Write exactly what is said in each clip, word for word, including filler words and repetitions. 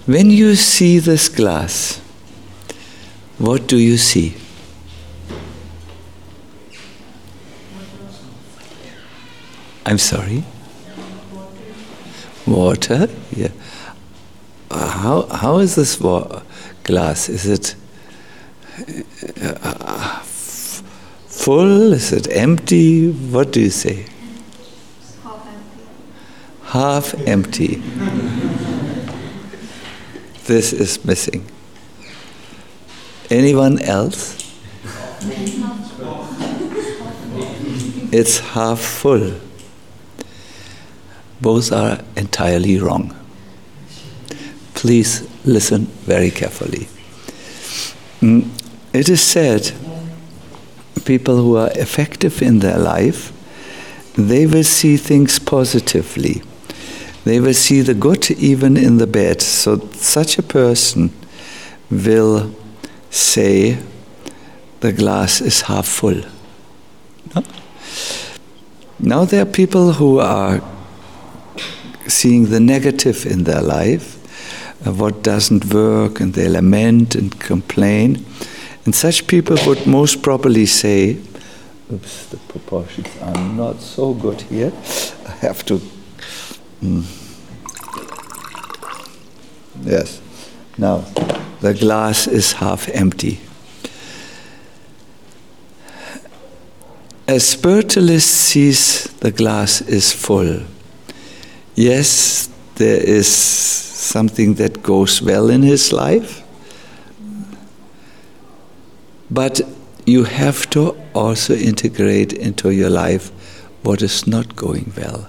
When you see this glass, what do you see? I'm sorry? Water? Yeah. How how is this wa- glass? Is it uh, f- full? Is it empty? What do you say? Half empty. Half empty. This is missing. Anyone else? It's half full. Both are entirely wrong. Please listen very carefully. Mm, It is said, people who are effective in their life, they will see things positively. They will see the good even in the bad. So such a person will say, the glass is half full. No? Now there are people who are seeing the negative in their life, uh, what doesn't work, and they lament and complain. And such people would most probably say, oops, the proportions are not so good here. I have to... Mm. Yes. Now, the glass is half empty. A spiritualist sees the glass is full. Yes, there is something that goes well in his life, but you have to also integrate into your life what is not going well.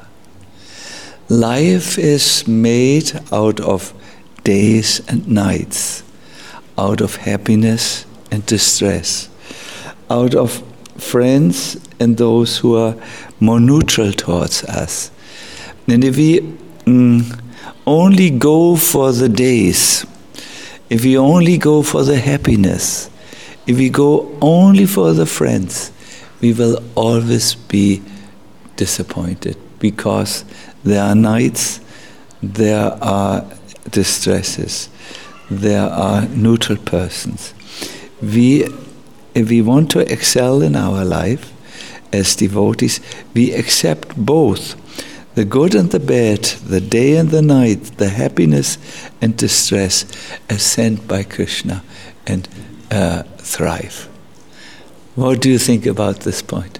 Life is made out of days and nights, out of happiness and distress, out of friends and those who are more neutral towards us. And if we mm, only go for the days, if we only go for the happiness, if we go only for the friends, we will always be disappointed, because there are nights, there are distresses, there are neutral persons. We, if we want to excel in our life as devotees, we accept both the good and the bad, the day and the night, the happiness and distress as sent by Krishna, and uh, thrive. What do you think about this point?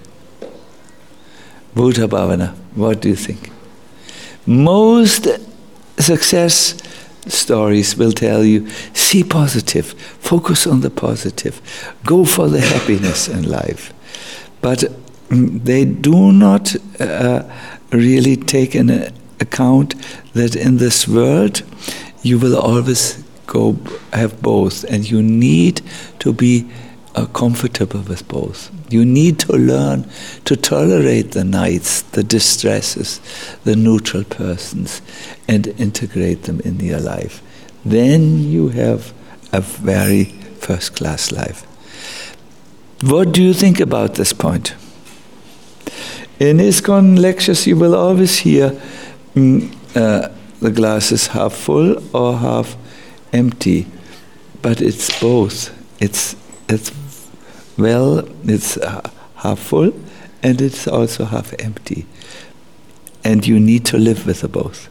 Bhuta Bhavana, what do you think? Most success stories will tell you, see positive, focus on the positive, go for the happiness in life. But mm, they do not uh, really take into account that in this world you will always go have both, and you need to be uh, comfortable with both. You need to learn to tolerate the nights, the distresses, the neutral persons, and integrate them in your life. Then you have a very first-class life. What do you think about this point? In ISKCON lectures you will always hear mm, uh, the glass is half full or half empty, but it's both. It's it's well, it's uh, half full, and it's also half empty, and you need to live with the both.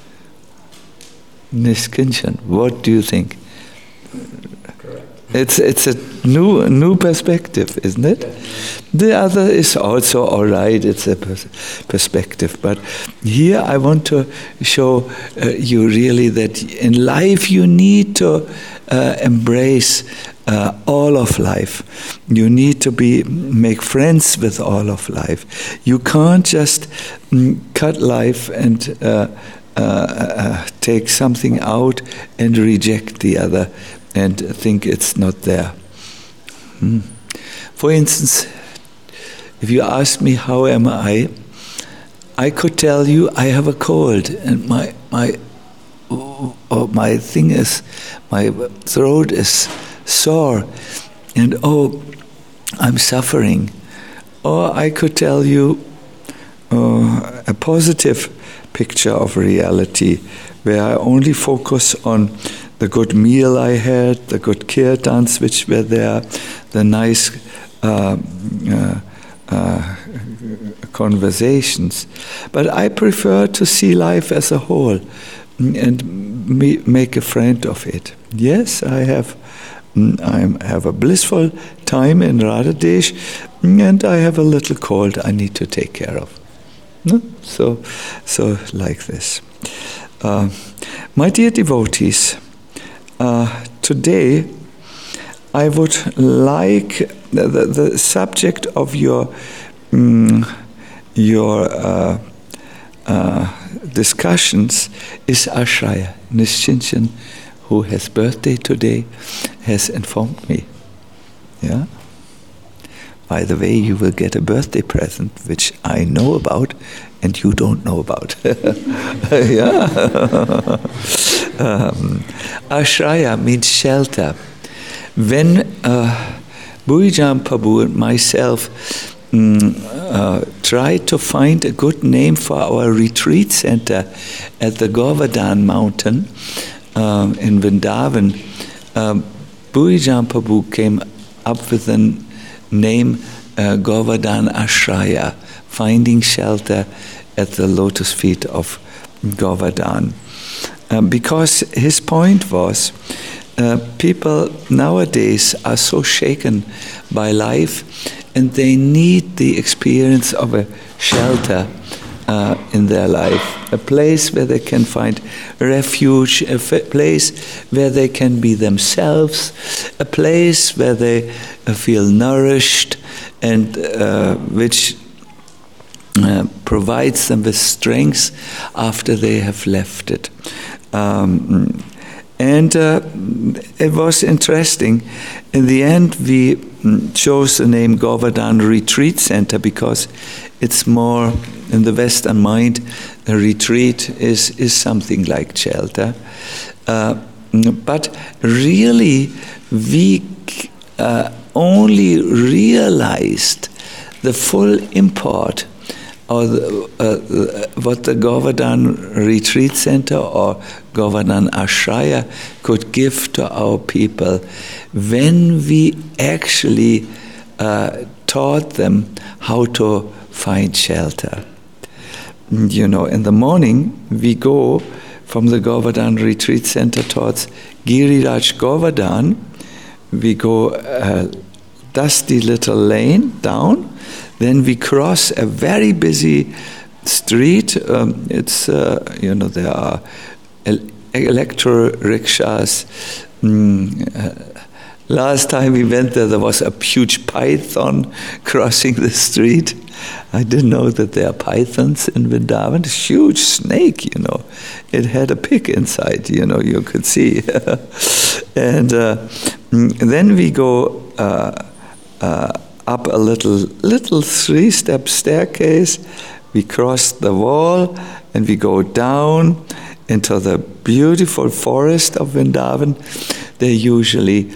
Niskinchan, what do you think? Correct. It's it's a new new perspective, isn't it? The other is also all right. It's a pers- perspective, but here I want to show uh, you really that in life you need to uh, embrace uh, all of life. You need to be make friends with all of life. You can't just mm, cut life and uh, uh, uh, take something out and reject the other and think it's not there. Hmm. For instance, if you ask me how am I, I could tell you I have a cold, and my my oh, oh, my thing is, my throat is sore, and oh, I'm suffering. Or I could tell you uh, a positive picture of reality. where I only focus on the good meal I had, the good kirtans which were there, the nice uh, uh, uh, conversations. But I prefer to see life as a whole and me, make a friend of it. Yes, I have I have a blissful time in Radhadesh, and I have a little cold I need to take care of. No? So, so like this. Uh, my dear devotees, uh, today I would like the, the, the subject of your um, your uh, uh, discussions is Ashraya. Nishinchan, who has birthday today, has informed me. Yeah. By the way, you will get a birthday present, which I know about, and you don't know about. Yeah. um, Ashraya means shelter. When uh, Bhuijan Prabhu and myself um, uh, tried to find a good name for our retreat center at the Govardhan mountain um, in Vrindavan, um, Bhuijan Prabhu came up with a name, uh, Govardhan Ashraya, finding shelter at the lotus feet of Govardhan. Uh, because his point was, uh, people nowadays are so shaken by life, and they need the experience of a shelter uh, in their life, a place where they can find refuge, a f- place where they can be themselves, a place where they uh, feel nourished, and uh, which uh, provides them with strength after they have left it. Um, and uh, it was interesting. In the end, we chose the name Govardhan Retreat Center because it's more, in the Western mind, a retreat is, is something like shelter. Uh, but really, we uh, only realized the full import or the, uh, what the Govardhan Retreat Center or Govardhan Ashraya could give to our people when we actually uh, taught them how to find shelter. You know, in the morning we go from the Govardhan Retreat Center towards Giriraj Govardhan. We go a dusty little lane down. Then we cross a very busy street. Um, it's, uh, you know, there are el- electro rickshaws. Mm, uh, last time we went there, there was a huge python crossing the street. I didn't know that there are pythons in Vrindavan. A huge snake, you know. It had a pig inside, you know, you could see. and uh, then we go uh, uh, up a little little three-step staircase. We cross the wall and we go down into the beautiful forest of Vrindavan. There usually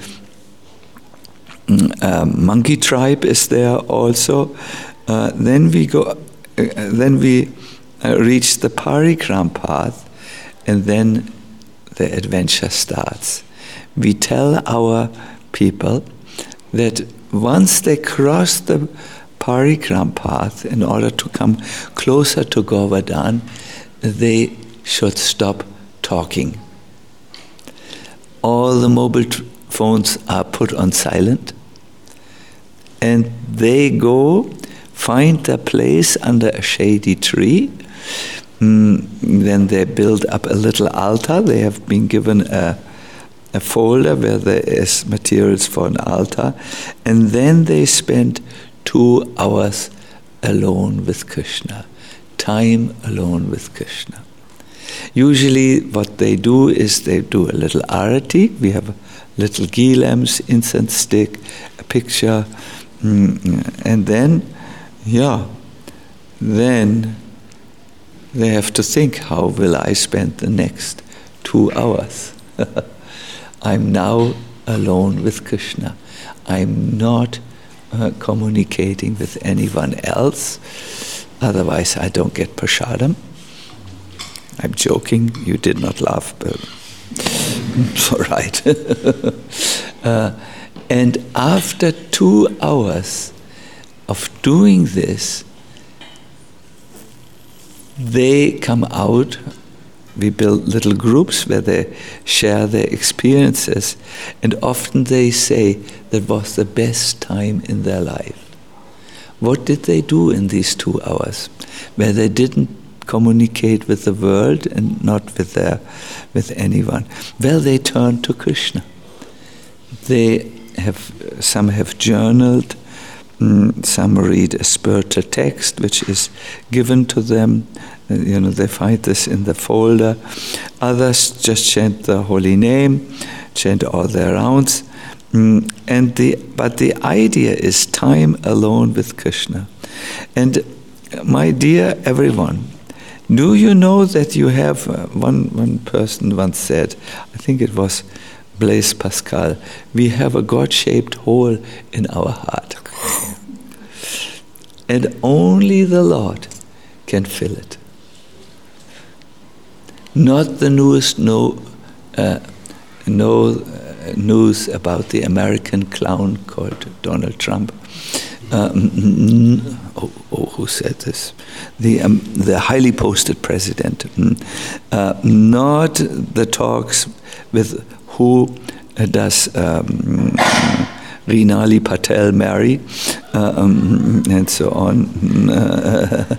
a monkey tribe is there also. Uh, then we go. Uh, then we uh, reach the Parikram path, and then the adventure starts. We tell our people that once they cross the Parikram path, in order to come closer to Govardhan, they should stop talking. All the mobile t- phones are put on silent, and they go find a place under a shady tree. Mm, then they build up a little altar. They have been given a, a folder where there is materials for an altar. And then they spend two hours alone with Krishna. Time alone with Krishna. Usually what they do is they do a little arati. We have little ghee lamps, incense stick, a picture. Mm, and then Yeah, then they have to think, how will I spend the next two hours? I'm now alone with Krishna. I'm not uh, communicating with anyone else, otherwise I don't get prasadam. I'm joking, you did not laugh, but it's all right. uh, and after two hours of doing this, they come out. We build little groups where they share their experiences, and often they say that was the best time in their life. What did they do in these two hours where they didn't communicate with the world and not with their, with anyone? Well, they turned to Krishna. They have, some have journaled, mm, some read a spiritual text which is given to them. Uh, you know, they find this in the folder. Others just chant the holy name, chant all their rounds. Mm, and the but the idea is time alone with Krishna. And my dear everyone, do you know that you have, uh, one, one person once said, I think it was Blaise Pascal, we have a God-shaped hole in our heart. And only the Lord can fill it. Not the newest no, uh, no uh, news about the American clown called Donald Trump. Um, oh, oh, who said this? The um, the highly posted president. Uh, not the talks with who uh, does um, Rinali Patel marry, uh, um, and so on. Uh,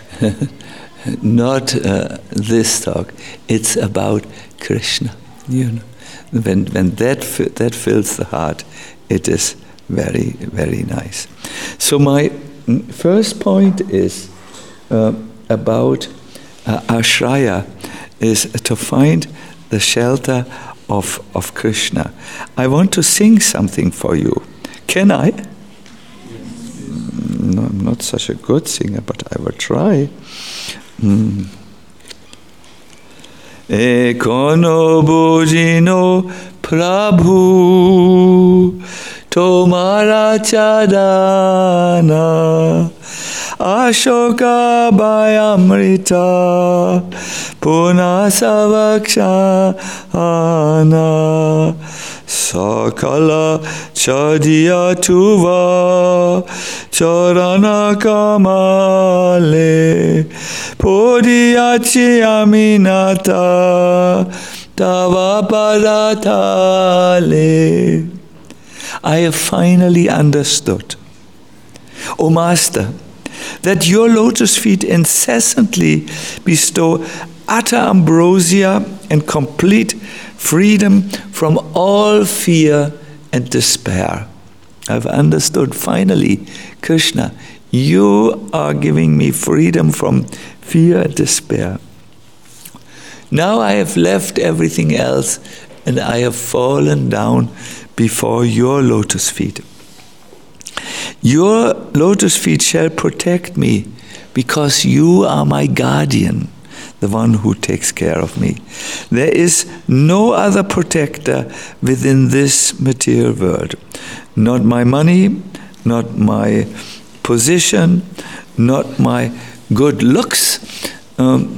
not uh, this talk. It's about Krishna. You know, when when that fi- that fills the heart, it is very, very nice. So my first point is uh, about uh, ashraya, is to find the shelter of, of Krishna. I want to sing something for you. Can I? No, I'm not such a good singer, but I will try. Mm. Ekono bujino Prabhu Tomara Chadana Ashoka Bayamrita Punasavakshana Sakala Chadiya Tuva Charana Kamale Podiyachi Aminata Tava Padatale. I have finally understood, O Master, that your lotus feet incessantly bestow utter ambrosia and complete freedom from all fear and despair. I've understood finally, Krishna, you are giving me freedom from fear and despair. Now I have left everything else and I have fallen down before your lotus feet. Your lotus feet shall protect me because you are my guardian, the one who takes care of me. There is no other protector within this material world. Not my money, not my position, not my good looks. Um,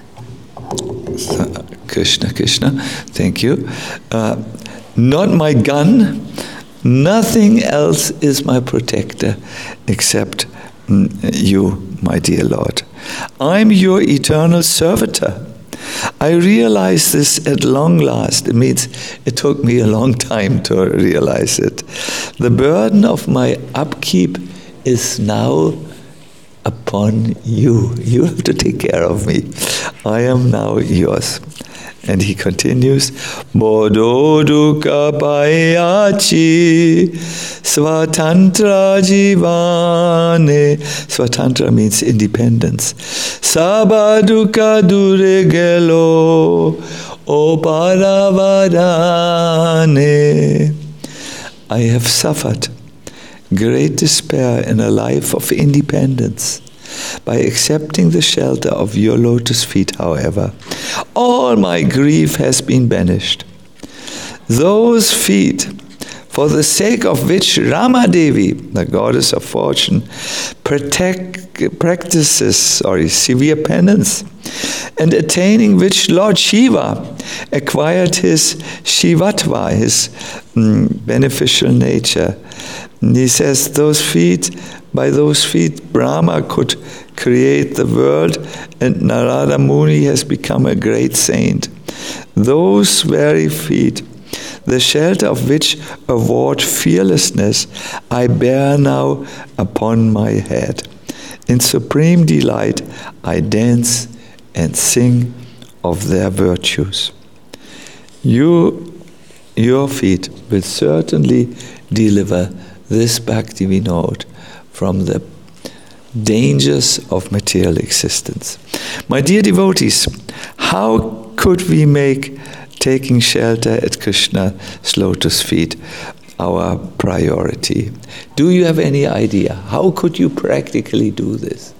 Krishna, Krishna, thank you. Uh, not my gun. Nothing else is my protector except mm, you, my dear Lord. I'm your eternal servitor. I realize this at long last. It means it took me a long time to realize it. The burden of my upkeep is now upon you. You have to take care of me. I am now yours. And he continues, Bodho dukkha payachi svatantra jivane. Svatantra means independence. Sabha dukkha dure gelo oparavadane. I have suffered great despair in a life of independence. By accepting the shelter of your lotus feet, however, all my grief has been banished. Those feet for the sake of which Rama Devi, the goddess of fortune, protect, practices sorry, severe penance, and attaining which Lord Shiva acquired his Shivatva, his mm, beneficial nature. And he says, those feet, by those feet Brahma could create the world, and Narada Muni has become a great saint. Those very feet, the shelter of which award fearlessness, I bear now upon my head. In supreme delight, I dance and sing of their virtues. You, your feet will certainly deliver this Bhakti Vinod from the dangers of material existence. My dear devotees, how could we make taking shelter at Krishna's lotus feet our priority? Do you have any idea? How could you practically do this?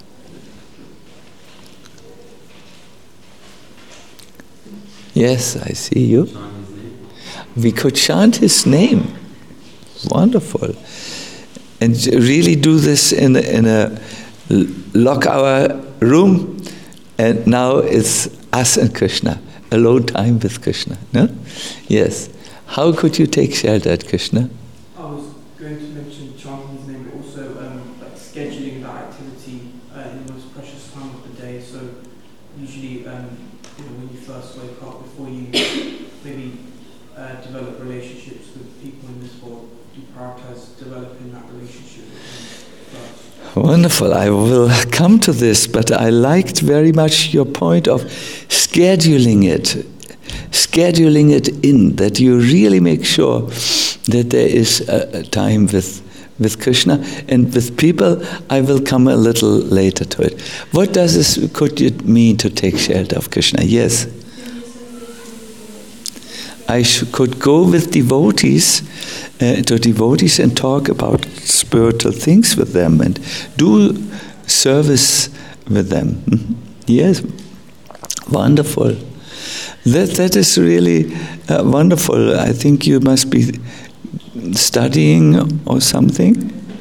Yes, I see you. We could chant his name. Wonderful. And really do this in a, in a lock our room, and now it's us and Krishna, alone time with Krishna. No? Yes. How could you take shelter at Krishna? I was going to mention chanting his name, but also um, like scheduling that activity uh, in the most precious time of the day. So usually, um, you know, when you first wake up, before you maybe uh, develop relationships with people in this world, you prioritize developing that relationship with them first. Wonderful. I will come to this, but I liked very much your point of scheduling it, scheduling it in, that you really make sure that there is a, a time with with Krishna and with people. I will come a little later to it. What does this could it mean to take shelter of Krishna? Yes. I sh- could go with devotees, uh, to devotees and talk about spiritual things with them and do service with them. Mm-hmm. Yes, wonderful. That that is really uh, wonderful. I think you must be studying or something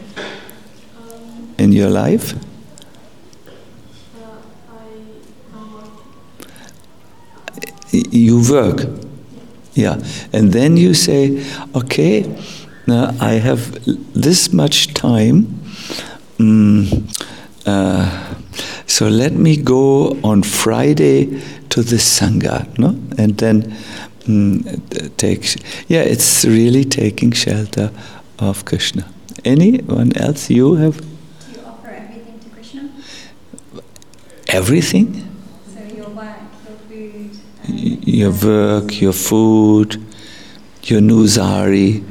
in your life. You work. Yeah, and then you say, okay, now I have this much time, um, uh, so let me go on Friday to the Sangha, no? And then um, take, yeah, it's really taking shelter of Krishna. Anyone else? You have? Do you offer everything to Krishna? Everything? So your work, your food, your work, your food, your new sari.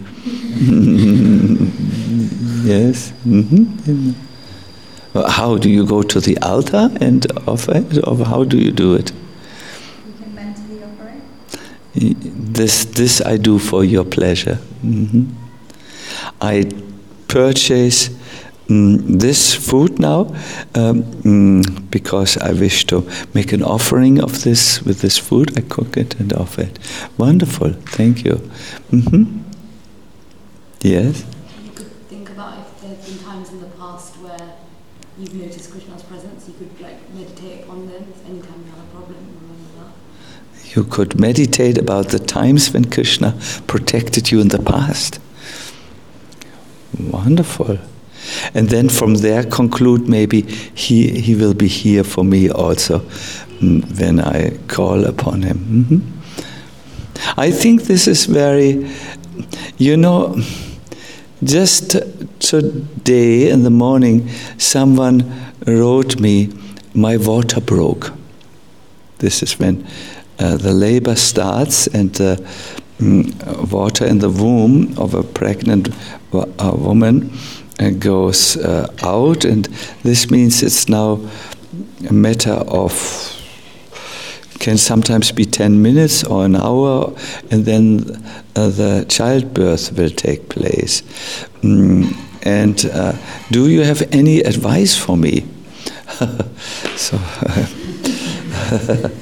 Yes. Mm-hmm. How do you go to the altar and offer it, or how do you do it? You can mentally offer it. This, this I do for your pleasure. Mm-hmm. I purchase Mm, this food now um, mm, because I wish to make an offering of this with this food. I cook it and offer it. Wonderful, thank you. Mm-hmm. Yes? You could think about if there have been times in the past where you've noticed Krishna's presence, you could like meditate upon them anytime you have a problem, remember that. You could meditate about the times when Krishna protected you in the past. Wonderful. And then from there conclude maybe he he will be here for me also when I call upon him. Mm-hmm. I think this is very, you know, just today in the morning someone wrote me, my water broke. This is when uh, the labor starts and the uh, water in the womb of a pregnant uh, woman goes uh, out, and this means it's now a matter of, can sometimes be ten minutes or an hour, and then uh, the childbirth will take place. Mm, and uh, do you have any advice for me? So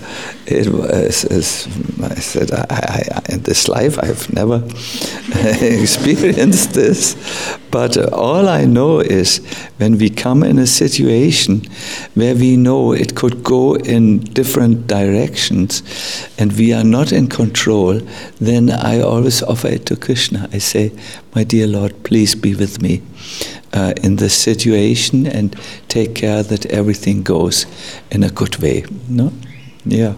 it was, as I said, I, I, I, in this life I've never experienced this, but all I know is when we come in a situation where we know it could go in different directions and we are not in control, then I always offer it to Krishna. I say, my dear Lord, please be with me uh, in this situation and take care that everything goes in a good way. No? Yeah.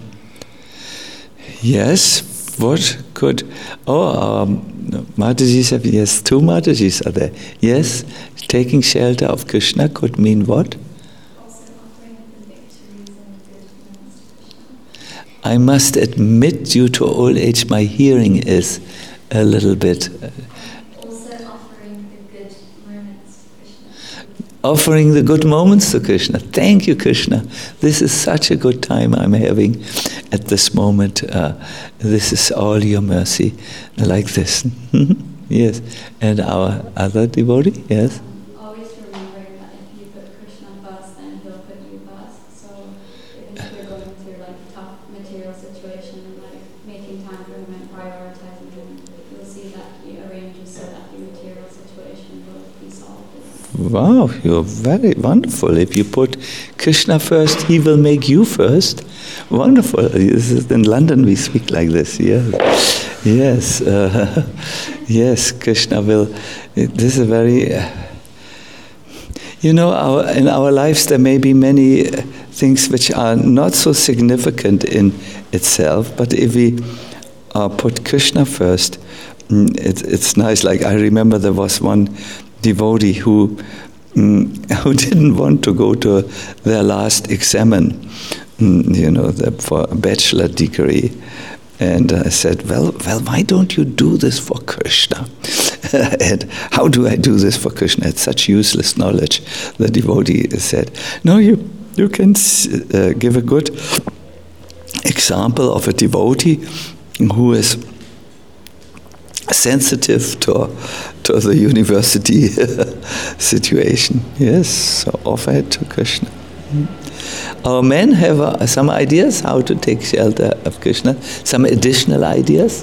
Yes, what could... Oh, um, Matajis have... Yes, two Matajis are there. Yes, taking shelter of Krishna could mean what? Also offering the victories and good moments to Krishna. I must admit, due to old age, my hearing is a little bit... Uh, Also offering the good moments to Krishna. offering the good moments to Krishna. Thank you, Krishna. This is such a good time I'm having at this moment. Uh, this is all your mercy, like this. Yes. And our other devotee, yes? Always remembering that if you put Krishna first, then he'll put you first. So even if you're going through like tough material situation and like making time for him and prioritizing him, you'll see that he arranges so that the material situation will be solved. Wow, you're very wonderful. If you put Krishna first, he will make you first. Wonderful. This is in London we speak like this. Yes, yes, uh, yes. Krishna will. This is a very. Uh, you know, our, in our lives there may be many things which are not so significant in itself, but if we uh, put Krishna first, it, it's nice. Like I remember there was one devotee who mm, who didn't want to go to their last examen, mm, you know, the, for a bachelor degree, and I said, well, well, why don't you do this for Krishna? And how do I do this for Krishna? It's such useless knowledge. The devotee said, no, you you can uh, give a good example of a devotee who is sensitive to to the university situation. Yes, so offer it to Krishna. Our men have uh, some ideas how to take shelter of Krishna. Some additional ideas.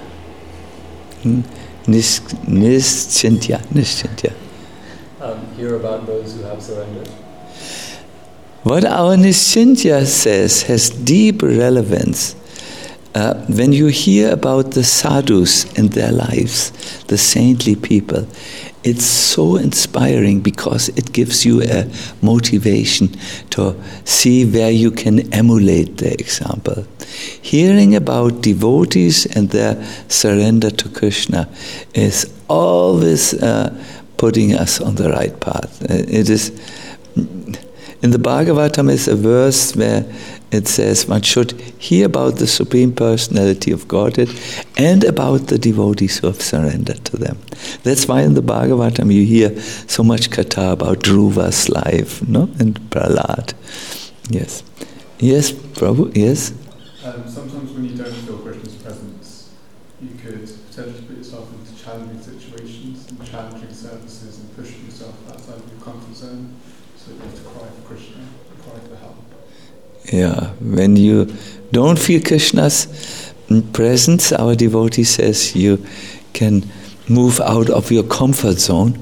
Nis Nischintya, Nischintya. Um, hear about those who have surrendered. What our Nischintya says has deep relevance. Uh, when you hear about the sadhus and their lives, the saintly people, it's so inspiring because it gives you a motivation to see where you can emulate their example. Hearing about devotees and their surrender to Krishna is always uh, putting us on the right path. It is in the Bhagavatam is a verse where it says one should hear about the Supreme Personality of Godhead and about the devotees who have surrendered to them. That's why in the Bhagavatam you hear so much katha about Dhruva's life, no? And Prahlad. Yes. Yes, Prabhu, yes? Um, sometimes when you don't feel Krishna's presence, you could potentially put yourself into challenging situations and challenging services and pushing yourself outside of your comfort zone. So you have to cry for Krishna, cry for help. Yeah, when you don't feel Krishna's presence, our devotee says you can move out of your comfort zone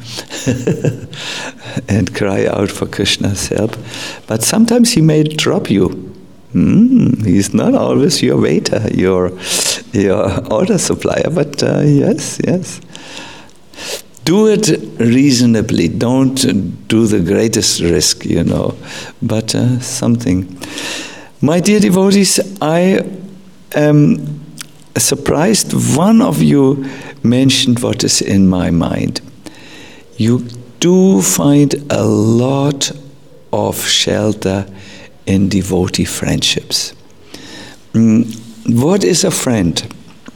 and cry out for Krishna's help. But sometimes he may drop you. Mm, he's not always your waiter, your your order supplier, but uh, yes, yes. Do it reasonably. Don't do the greatest risk, you know, but uh, something. My dear devotees, I am surprised one of you mentioned what is in my mind. You do find a lot of shelter in devotee friendships. Mm, what is a friend?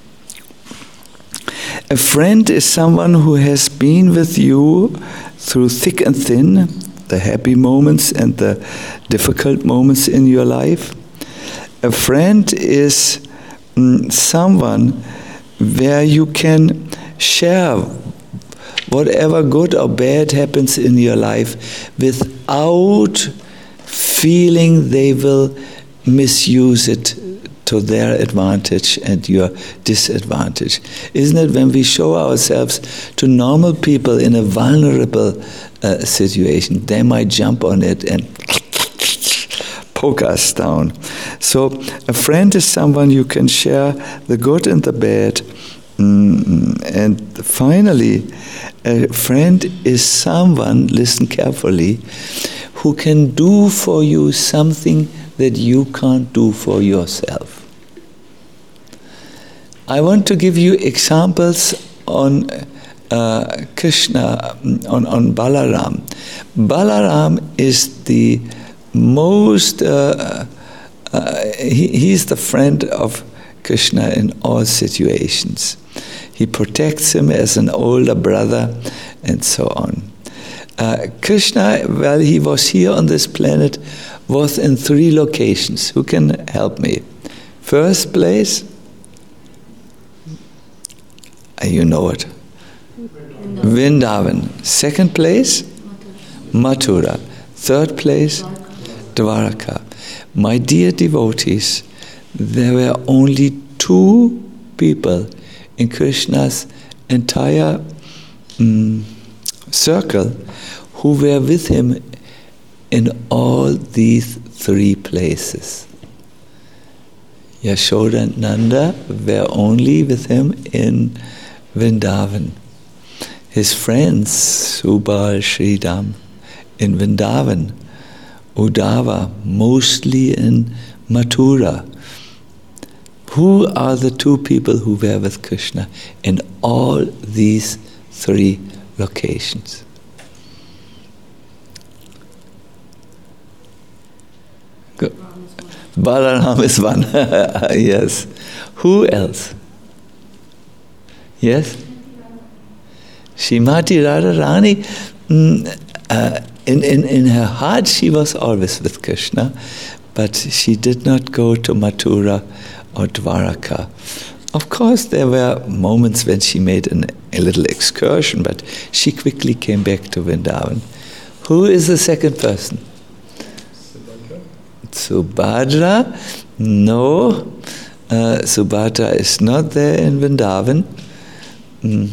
A friend is someone who has been with you through thick and thin, the happy moments and the difficult moments in your life. A friend is mm, someone where you can share whatever good or bad happens in your life without feeling they will misuse it to their advantage and your disadvantage. Isn't it when we show ourselves to normal people in a vulnerable uh, situation, they might jump on it and poke us down. So a friend is someone you can share the good and the bad. Mm, and finally, a friend is someone, listen carefully, who can do for you something that you can't do for yourself. I want to give you examples on uh, Krishna, on, on Balaram. Balaram is the most, uh, uh, he, he's the friend of Krishna in all situations. He protects him as an older brother and so on. Uh, Krishna, while he was here on this planet, was in three locations. Who can help me? First place, uh, you know it, Vrindavan. Second place, Mathura. Third place, Dwarka. My dear devotees, there were only two people in Krishna's entire um, circle who were with him in all these three places. Yashoda and Nanda were only with him in Vrindavan. His friends, Subal, Sridham, in Vrindavan. Uddhava, mostly in Mathura. Who are the two people who were with Krishna in all these three locations? Good. Balaram is one. Yes. Who else? Yes? Srimati Radharani, mm, uh, in, in, in her heart she was always with Krishna, but she did not go to Mathura or Dwaraka. Of course, there were moments when she made an, a little excursion, but she quickly came back to Vrindavan. Who is the second person? Subhadra? No. Uh, Subhadra is not there in Vrindavan. Mm.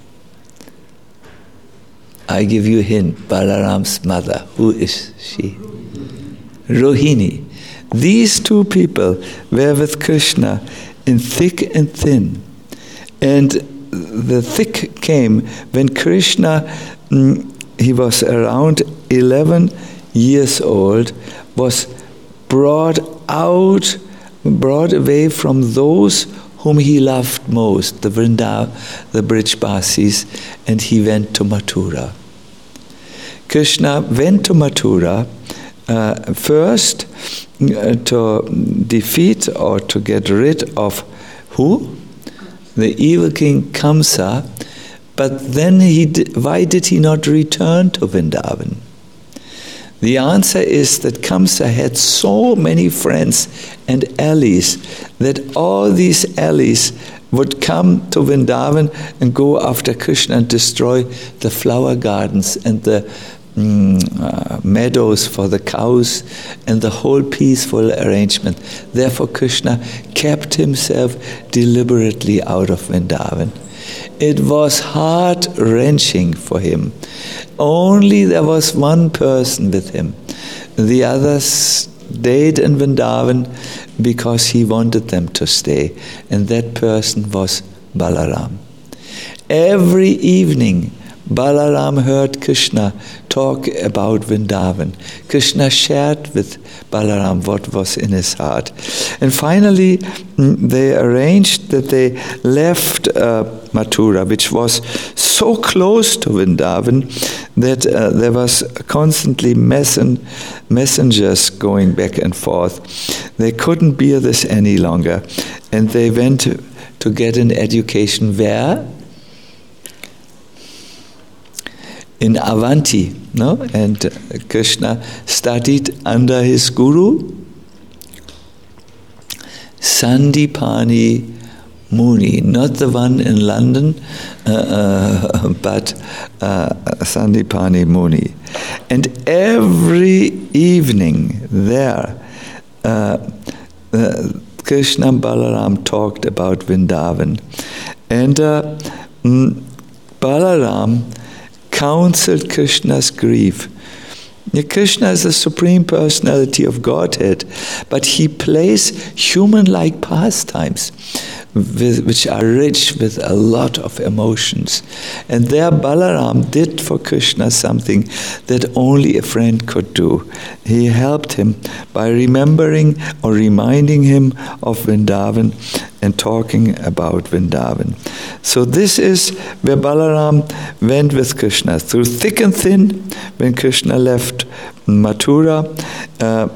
I give you a hint. Balaram's mother. Who is she? Rohini. These two people were with Krishna in thick and thin. And the thick came when Krishna, mm, he was around eleven years old, was brought out, brought away from those whom he loved most, the Vrindavan, the Brijbasis, and he went to Mathura. Krishna went to Mathura uh, first uh, to defeat or to get rid of who? The evil king Kamsa. But then he did, why did he not return to Vrindavan? The answer is that Kamsa had so many friends and allies that all these allies would come to Vrindavan and go after Krishna and destroy the flower gardens and the mm, uh, meadows for the cows and the whole peaceful arrangement. Therefore Krishna kept himself deliberately out of Vrindavan. It was heart-wrenching for him. Only there was one person with him. The others stayed in Vrindavan because he wanted them to stay. And that person was Balaram. Every evening, Balaram heard Krishna talk about Vrindavan. Krishna shared with Balaram what was in his heart. And finally, they arranged that they left uh, Mathura, which was so close to Vrindavan that uh, there was constantly messen- messengers going back and forth. They couldn't bear this any longer. And they went to, to get an education where? In Avanti, no? And Krishna studied under his guru, Sandipani Muni, not the one in London, uh, uh, but uh, Sandipani Muni. And every evening there, uh, uh, Krishna and Balaram talked about Vrindavan. And uh, Balaram counseled Krishna's grief. Krishna is the Supreme Personality of Godhead, but he plays human-like pastimes with, which are rich with a lot of emotions. And there Balaram did for Krishna something that only a friend could do. He helped him by remembering or reminding him of Vrindavan and talking about Vrindavan. So this is where Balaram went with Krishna. Through thick and thin, when Krishna left Mathura, uh,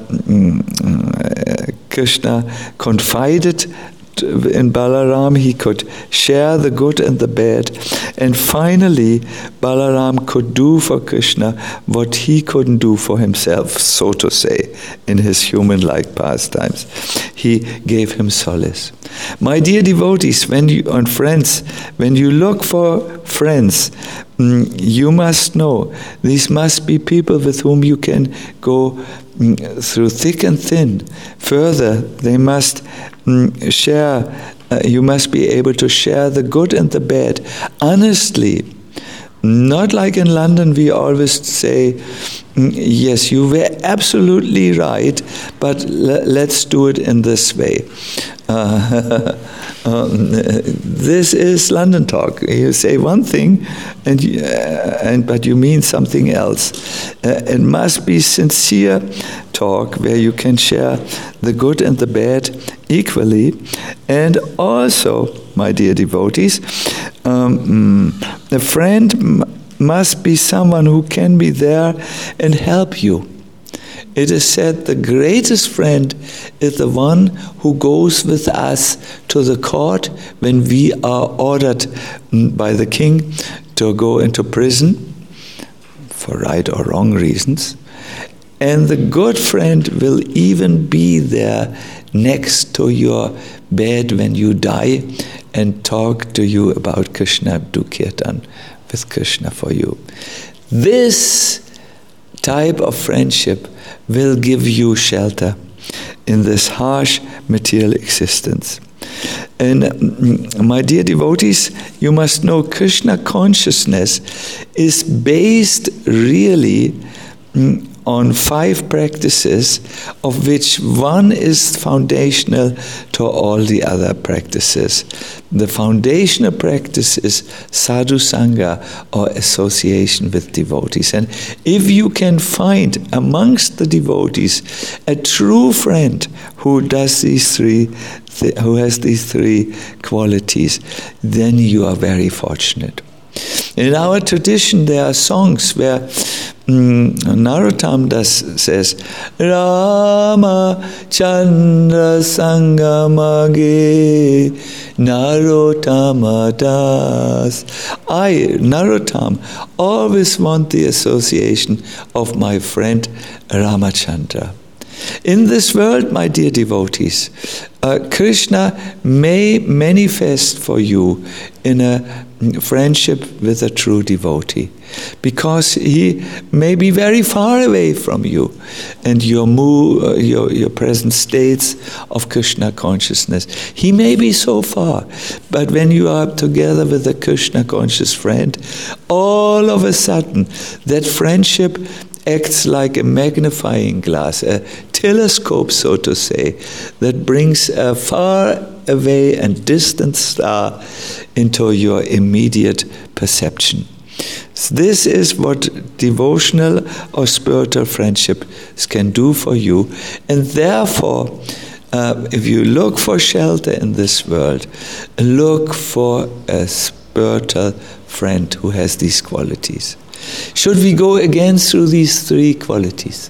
Krishna confided in Balaram. He could share the good and the bad. And finally, Balaram could do for Krishna what he couldn't do for himself, so to say, in his human-like pastimes. He gave him solace. My dear devotees, when you, and friends, when you look for friends, mm, you must know these must be people with whom you can go mm, through thick and thin. Further, they must mm, share, uh, you must be able to share the good and the bad honestly. Not like in London, we always say, yes, you were absolutely right, but l- let's do it in this way. Uh, um, this is London talk. You say one thing, and, you, uh, and but you mean something else. Uh, it must be sincere talk where you can share the good and the bad equally. And also, my dear devotees, um, a friend m- must be someone who can be there and help you. It is said the greatest friend is the one who goes with us to the court when we are ordered by the king to go into prison for right or wrong reasons. And the good friend will even be there next to your bed when you die and talk to you about Krishna, do kirtan with Krishna for you. This type of friendship will give you shelter in this harsh material existence. And my dear devotees, you must know Krishna consciousness is based really on five practices, of which one is foundational to all the other practices. The foundational practice is sadhu sangha, or association with devotees. And if you can find amongst the devotees a true friend who does these three, th- who has these three qualities, then you are very fortunate. In our tradition, there are songs where mm, Narottam Das says, Rama Chandra Sangamage Narottama Das. I, Narottam, always want the association of my friend Ramachandra. In this world, my dear devotees, uh, Krishna may manifest for you in a friendship with a true devotee, because he may be very far away from you, and your mood, uh, your your present states of Krishna consciousness, he may be so far, but when you are together with a Krishna conscious friend, all of a sudden that friendship acts like a magnifying glass, a telescope, so to say, that brings a far away and distant star into your immediate perception. So this is what devotional or spiritual friendship can do for you. And therefore, uh, if you look for shelter in this world, look for a spiritual friend who has these qualities. Should we go again through these three qualities?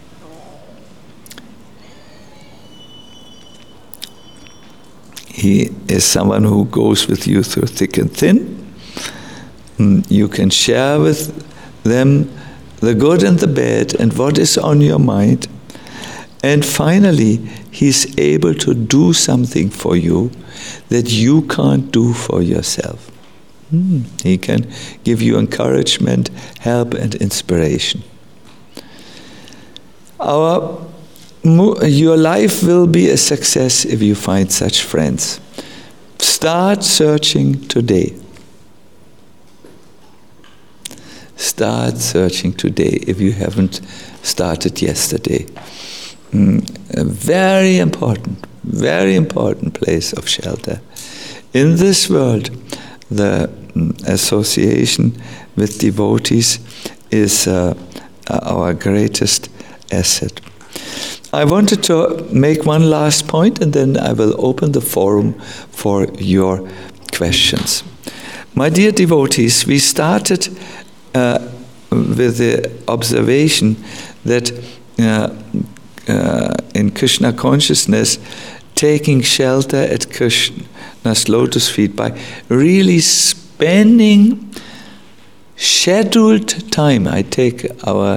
He is someone who goes with you through thick and thin. You can share with them the good and the bad and what is on your mind. And finally, he's able to do something for you that you can't do for yourself. He can give you encouragement, help, and inspiration. Our mo- your life will be a success if you find such friends. Start searching today. Start searching today if you haven't started yesterday. Mm, a very important, very important place of shelter. In this world, the mm, association with devotees is uh, our greatest asset. I wanted to make one last point, and then I will open the forum for your questions. My dear devotees, we started uh, with the observation that uh, uh, in Krishna consciousness, taking shelter at Krishna's lotus feet by really spending scheduled time. I take our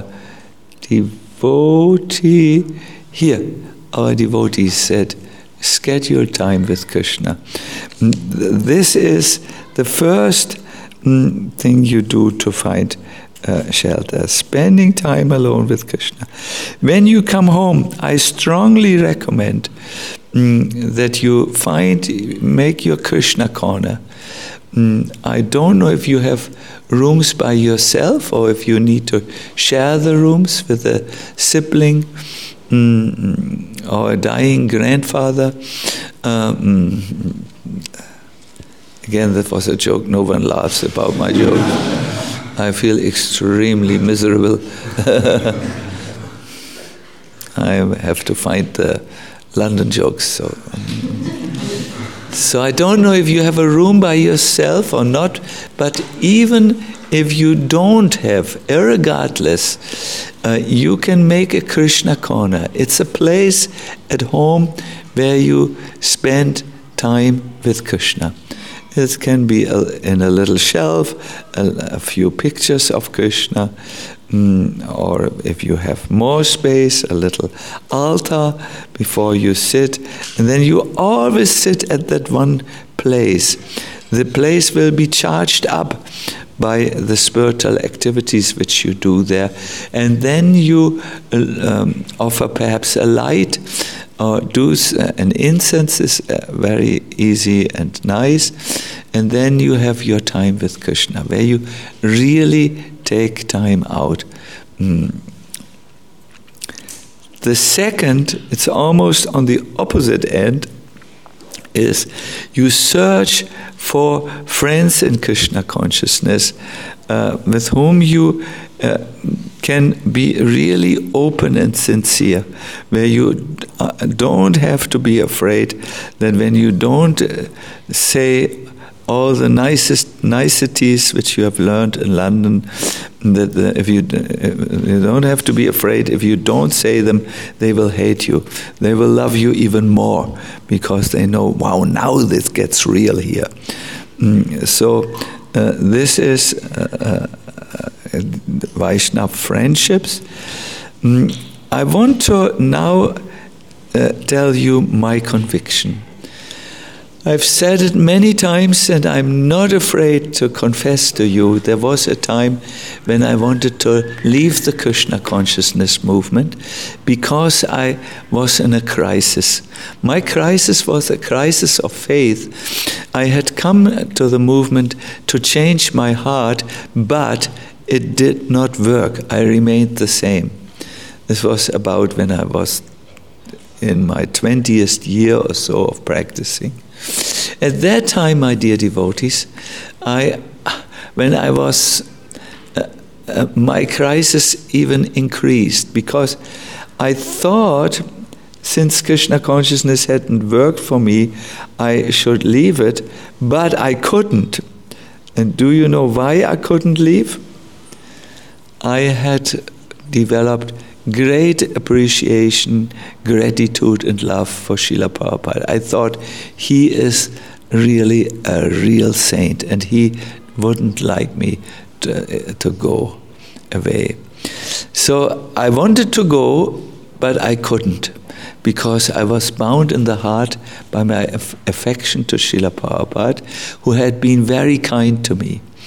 devotee here, our devotee said, scheduled time with Krishna. This is the first mm, thing you do to find uh, shelter, spending time alone with Krishna. When you come home, I strongly recommend mm, that you find, make your Krishna corner. Mm, I don't know if you have rooms by yourself or if you need to share the rooms with a sibling mm, or a dying grandfather. Um, again, that was a joke. No one laughs about my joke. I feel extremely miserable. I have to find the London jokes. So. Um, So I don't know if you have a room by yourself or not, but even if you don't have, irregardless, uh, you can make a Krishna corner. It's a place at home where you spend time with Krishna. It can be a, in a little shelf, a, a few pictures of Krishna, Mm, or if you have more space, a little altar before you sit, and then you always sit at that one place. The place will be charged up by the spiritual activities which you do there, and then you um, offer perhaps a light or do an incense is very easy and nice, and then you have your time with Krishna, where you really take time out. Mm. The second, it's almost on the opposite end, is you search for friends in Krishna consciousness uh, with whom you uh, can be really open and sincere, where you uh, don't have to be afraid that when you don't uh, say all the nicest niceties which you have learned in London, that uh, if you uh, you don't have to be afraid. If you don't say them, they will hate you. They will love you even more because they know, wow, now this gets real here. Mm, so uh, this is uh, uh, Vaishnava friendships. Mm, I want to now uh, tell you my conviction. I've said it many times, and I'm not afraid to confess to you, there was a time when I wanted to leave the Krishna consciousness movement because I was in a crisis. My crisis was a crisis of faith. I had come to the movement to change my heart, but it did not work. I remained the same. This was about when I was in my twentieth year or so of practicing. At that time, my dear devotees, I, when I was, uh, uh, my crisis even increased because I thought, since Krishna consciousness hadn't worked for me, I should leave it, but I couldn't. And do you know why I couldn't leave? I had developed great appreciation, gratitude and love for Srila Prabhupada. I thought he is really a real saint and he wouldn't like me to, to go away. So I wanted to go, but I couldn't because I was bound in the heart by my aff- affection to Srila Prabhupada, who had been very kind to me.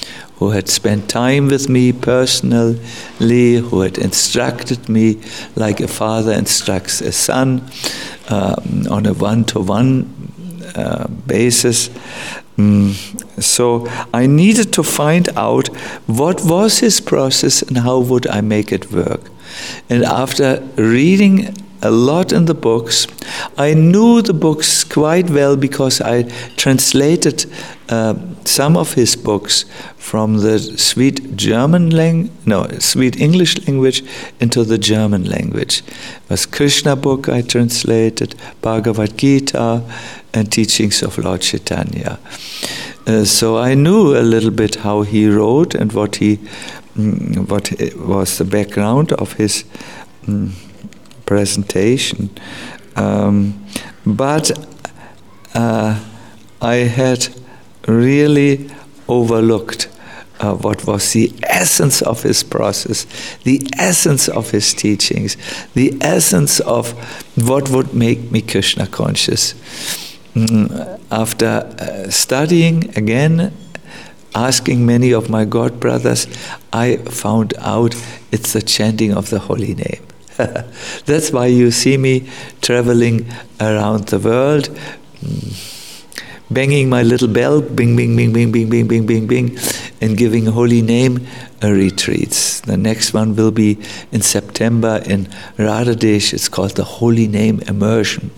who had spent time with me personally, who had instructed me like a father instructs a son um, on a one-to-one uh, basis. Mm, so I needed to find out what was his process and how would I make it work. And after reading a lot in the books, I knew the books quite well because I translated uh, some of his books from the sweet German lang- no, sweet English language into the German language. It was Krishna book I translated, Bhagavad Gita, and Teachings of Lord Chaitanya. Uh, so I knew a little bit how he wrote and what he, mm, what was the background of his mm, presentation. Um, but uh, I had really overlooked uh, what was the essence of his process, the essence of his teachings, the essence of what would make me Krishna conscious. Mm, after uh, studying again, asking many of my god brothers, I found out it's the chanting of the holy name. That's why you see me traveling around the world, mm, banging my little bell, bing, bing, bing, bing, bing, bing, bing, bing, bing, and giving holy name uh, retreats. The next one will be in September in Radhadesh. It's called the Holy Name Immersion.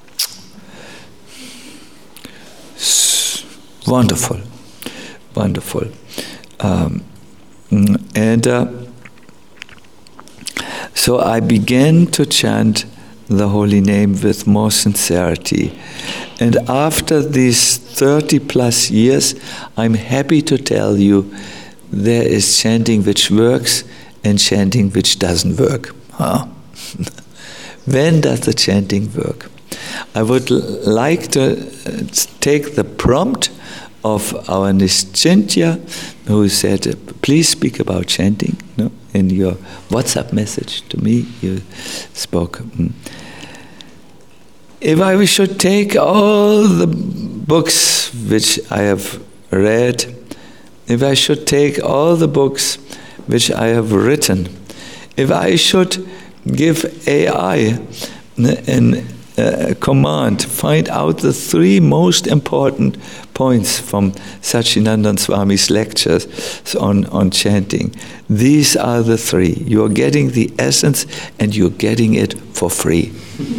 Wonderful, wonderful. Um, and uh, so I began to chant the holy name with more sincerity. And after these thirty plus years, I'm happy to tell you there is chanting which works and chanting which doesn't work. Huh? When does the chanting work? I would l- like to uh, take the prompt of our Nischintya, who said, please speak about chanting. No? In your WhatsApp message to me, you spoke. Mm. If I should take all the books which I have read, if I should take all the books which I have written, if I should give A I an uh, command, find out the three most important points from Satchidananda Swami's lectures on, on chanting. These are the three. You're getting the essence and you're getting it for free.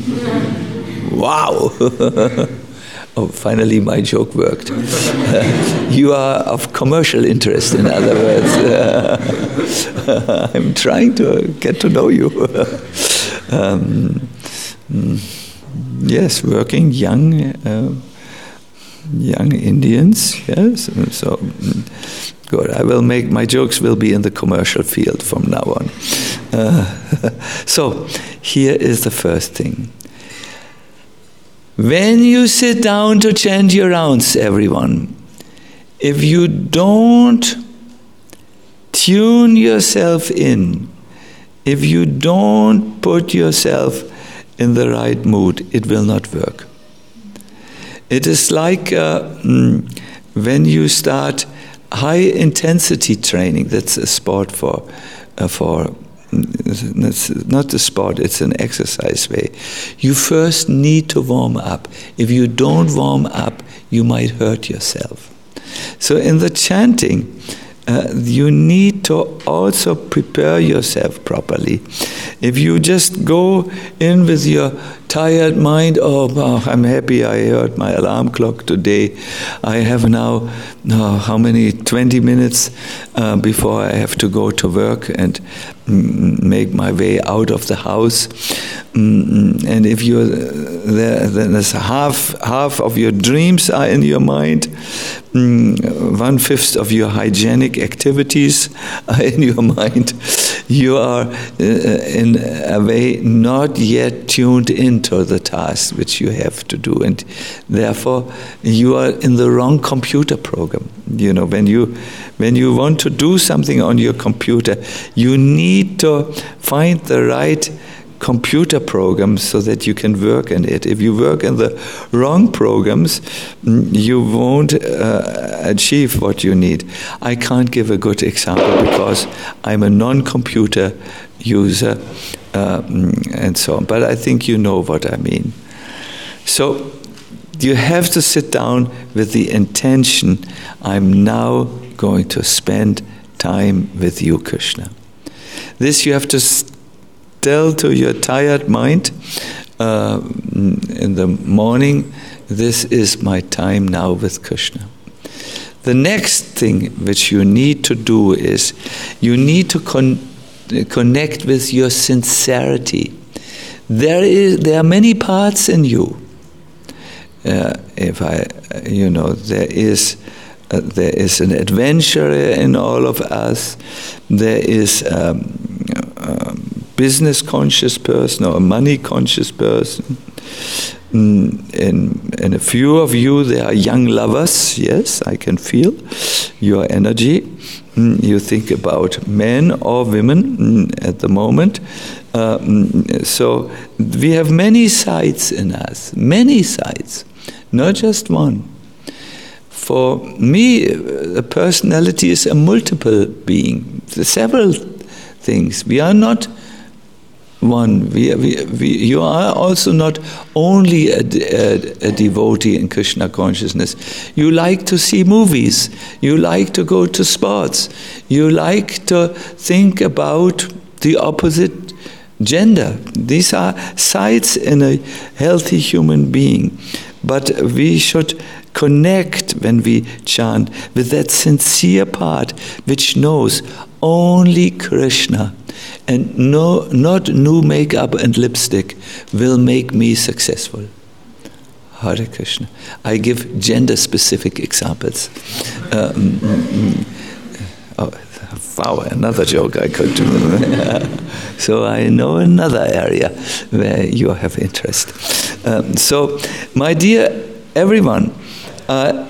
Wow! Oh, finally my joke worked. Uh, you are of commercial interest, in other words. Uh, I'm trying to get to know you. um, yes, working young, uh, young Indians. Yes, so good. I will make my jokes will be in the commercial field from now on. Uh, so here is the first thing. When you sit down to chant your rounds, everyone, if you don't tune yourself in, if you don't put yourself in the right mood, it will not work. It is like uh, mm, when you start high-intensity training. That's a sport for uh, for. It's not a sport, it's an exercise way. You first need to warm up. If you don't warm up, you might hurt yourself. So in the chanting, uh, you need to also prepare yourself properly. If you just go in with your tired mind, oh, oh I'm happy I heard my alarm clock today. I have now, oh, how many, twenty minutes uh, before I have to go to work and mm, make my way out of the house. Mm, and if you're there, then there's half, half of your dreams are in your mind, mm, one-fifth of your hygienic activities are in your mind. You are uh, in a way not yet tuned into the task which you have to do, and therefore you are in the wrong computer program. You know, when you when you want to do something on your computer, you need to find the right computer programs so that you can work in it. If you work in the wrong programs, you won't uh, achieve what you need. I can't give a good example because I'm a non-computer user uh, and so on. But I think you know what I mean. So you have to sit down with the intention, I'm now going to spend time with you, Krishna. This you have to tell to your tired mind uh, in the morning, this is my time now with Krishna. The next thing which you need to do is you need to con- connect with your sincerity. There is there are many parts in you. Uh, if I, you know, there is uh, there is an adventurer in all of us. There is um, a business conscious person or a money conscious person. Mm, in in a few of you, there are young lovers. Yes, I can feel your energy. Mm, you think about men or women mm, at the moment. Uh, mm, so we have many sides in us, many sides, not just one. For me, a personality is a multiple being, several things. We are not one. We, we, we, you are also not only a, a, a devotee in Krishna consciousness. You like to see movies. You like to go to sports. You like to think about the opposite gender. These are sides in a healthy human being. But we should connect when we chant with that sincere part which knows only Krishna, and no, not new makeup and lipstick will make me successful. Hare Krishna. I give gender-specific examples. Uh, mm, mm, oh, wow, another joke I could do. So I know another area where you have interest. Um, so, my dear everyone, uh,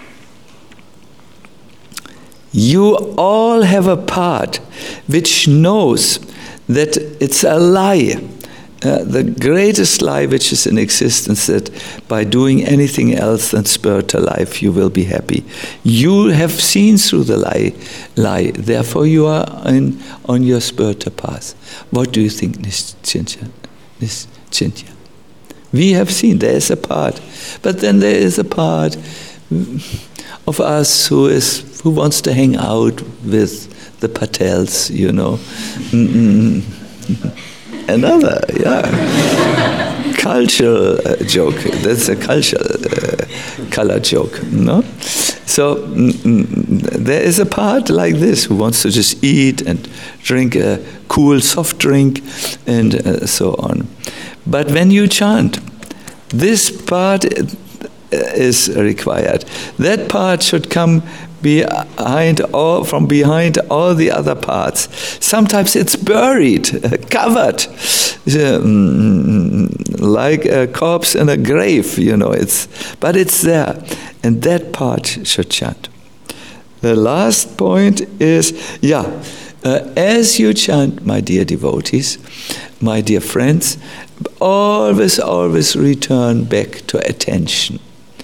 you all have a part which knows that it's a lie. Uh, the greatest lie which is in existence, that by doing anything else than spiritual life you will be happy. You have seen through the lie, lie. Therefore you are in, on your spiritual path. What do you think, Nischintya? Nischintya? We have seen there is a part, but then there is a part of us who is who wants to hang out with the Patels, you know. Mm-mm. Another, yeah, cultural uh, joke. That's a cultural uh, color joke, no? So mm, mm, there is a part like this who wants to just eat and drink a cool soft drink and uh, so on. But when you chant, this part is required. That part should come behind all, from behind all the other parts. Sometimes it's buried, covered, like a corpse in a grave, you know. It's but it's there, and that part should chant. The last point is, yeah, uh, as you chant, my dear devotees, my dear friends, always, always return back to attention.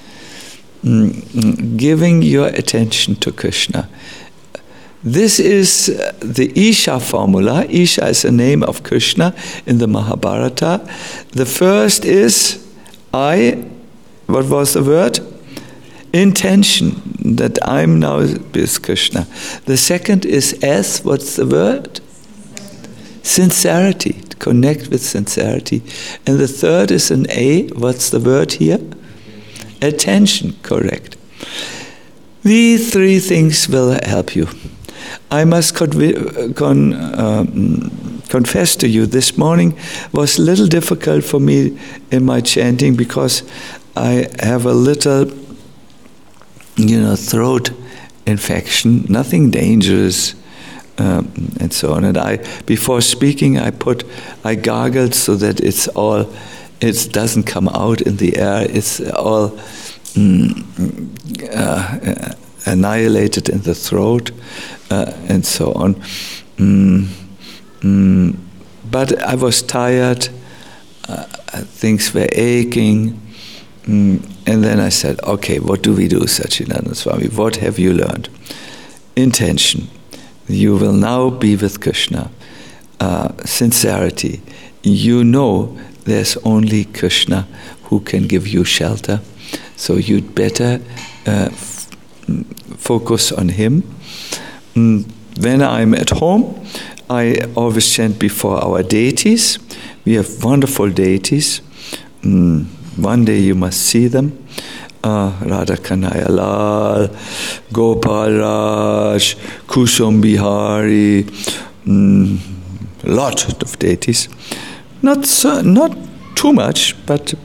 Mm, giving your attention to Krishna. This is the Isha formula. Isha is the name of Krishna in the Mahabharata. The first is I, what was the word? Intention, that I'm now with Krishna. The second is S, what's the word? Sincerity, connect with sincerity. And the third is an A, what's the word here? Attention, correct. These three things will help you. I must con- con- um, confess to you, this morning was a little difficult for me in my chanting because I have a little, you know, throat infection, nothing dangerous, um, and so on. And I, before speaking, I put, I gargled so that it's all, it doesn't come out in the air. It's all mm, uh, annihilated in the throat, uh, and so on. Mm, mm, but I was tired, uh, things were aching, mm, and then I said, okay, what do we do, Satchidananda Swami? What have you learned? Intention. You will now be with Krishna. Uh, sincerity. You know there's only Krishna who can give you shelter, so you'd better uh, f- focus on him. Mm, when I'm at home, I always chant before our deities. We have wonderful deities. Mm, one day you must see them. Uh, Radha Kanhaiya Lal, Gopal Raj, Kusum Bihari, mm, lot of deities. Not so, not too much, but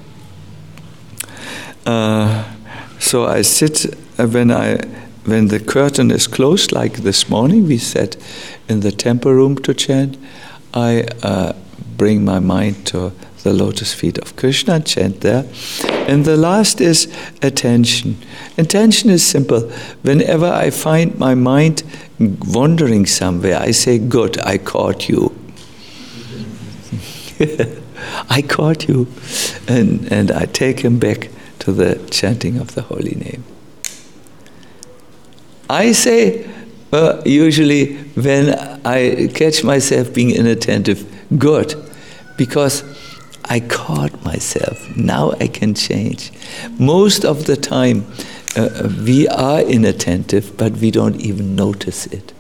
uh, so I sit uh, when I when the curtain is closed, like this morning we sat in the temple room to chant. I uh, bring my mind to the lotus feet of Krishna and chant there. And the last is attention. Attention is simple. Whenever I find my mind wandering somewhere, I say, good, I caught you. I caught you. And, and I take him back to the chanting of the holy name. I say, uh, usually when I catch myself being inattentive, good, because I caught myself. Now I can change. Most of the time, uh, we are inattentive, but we don't even notice it.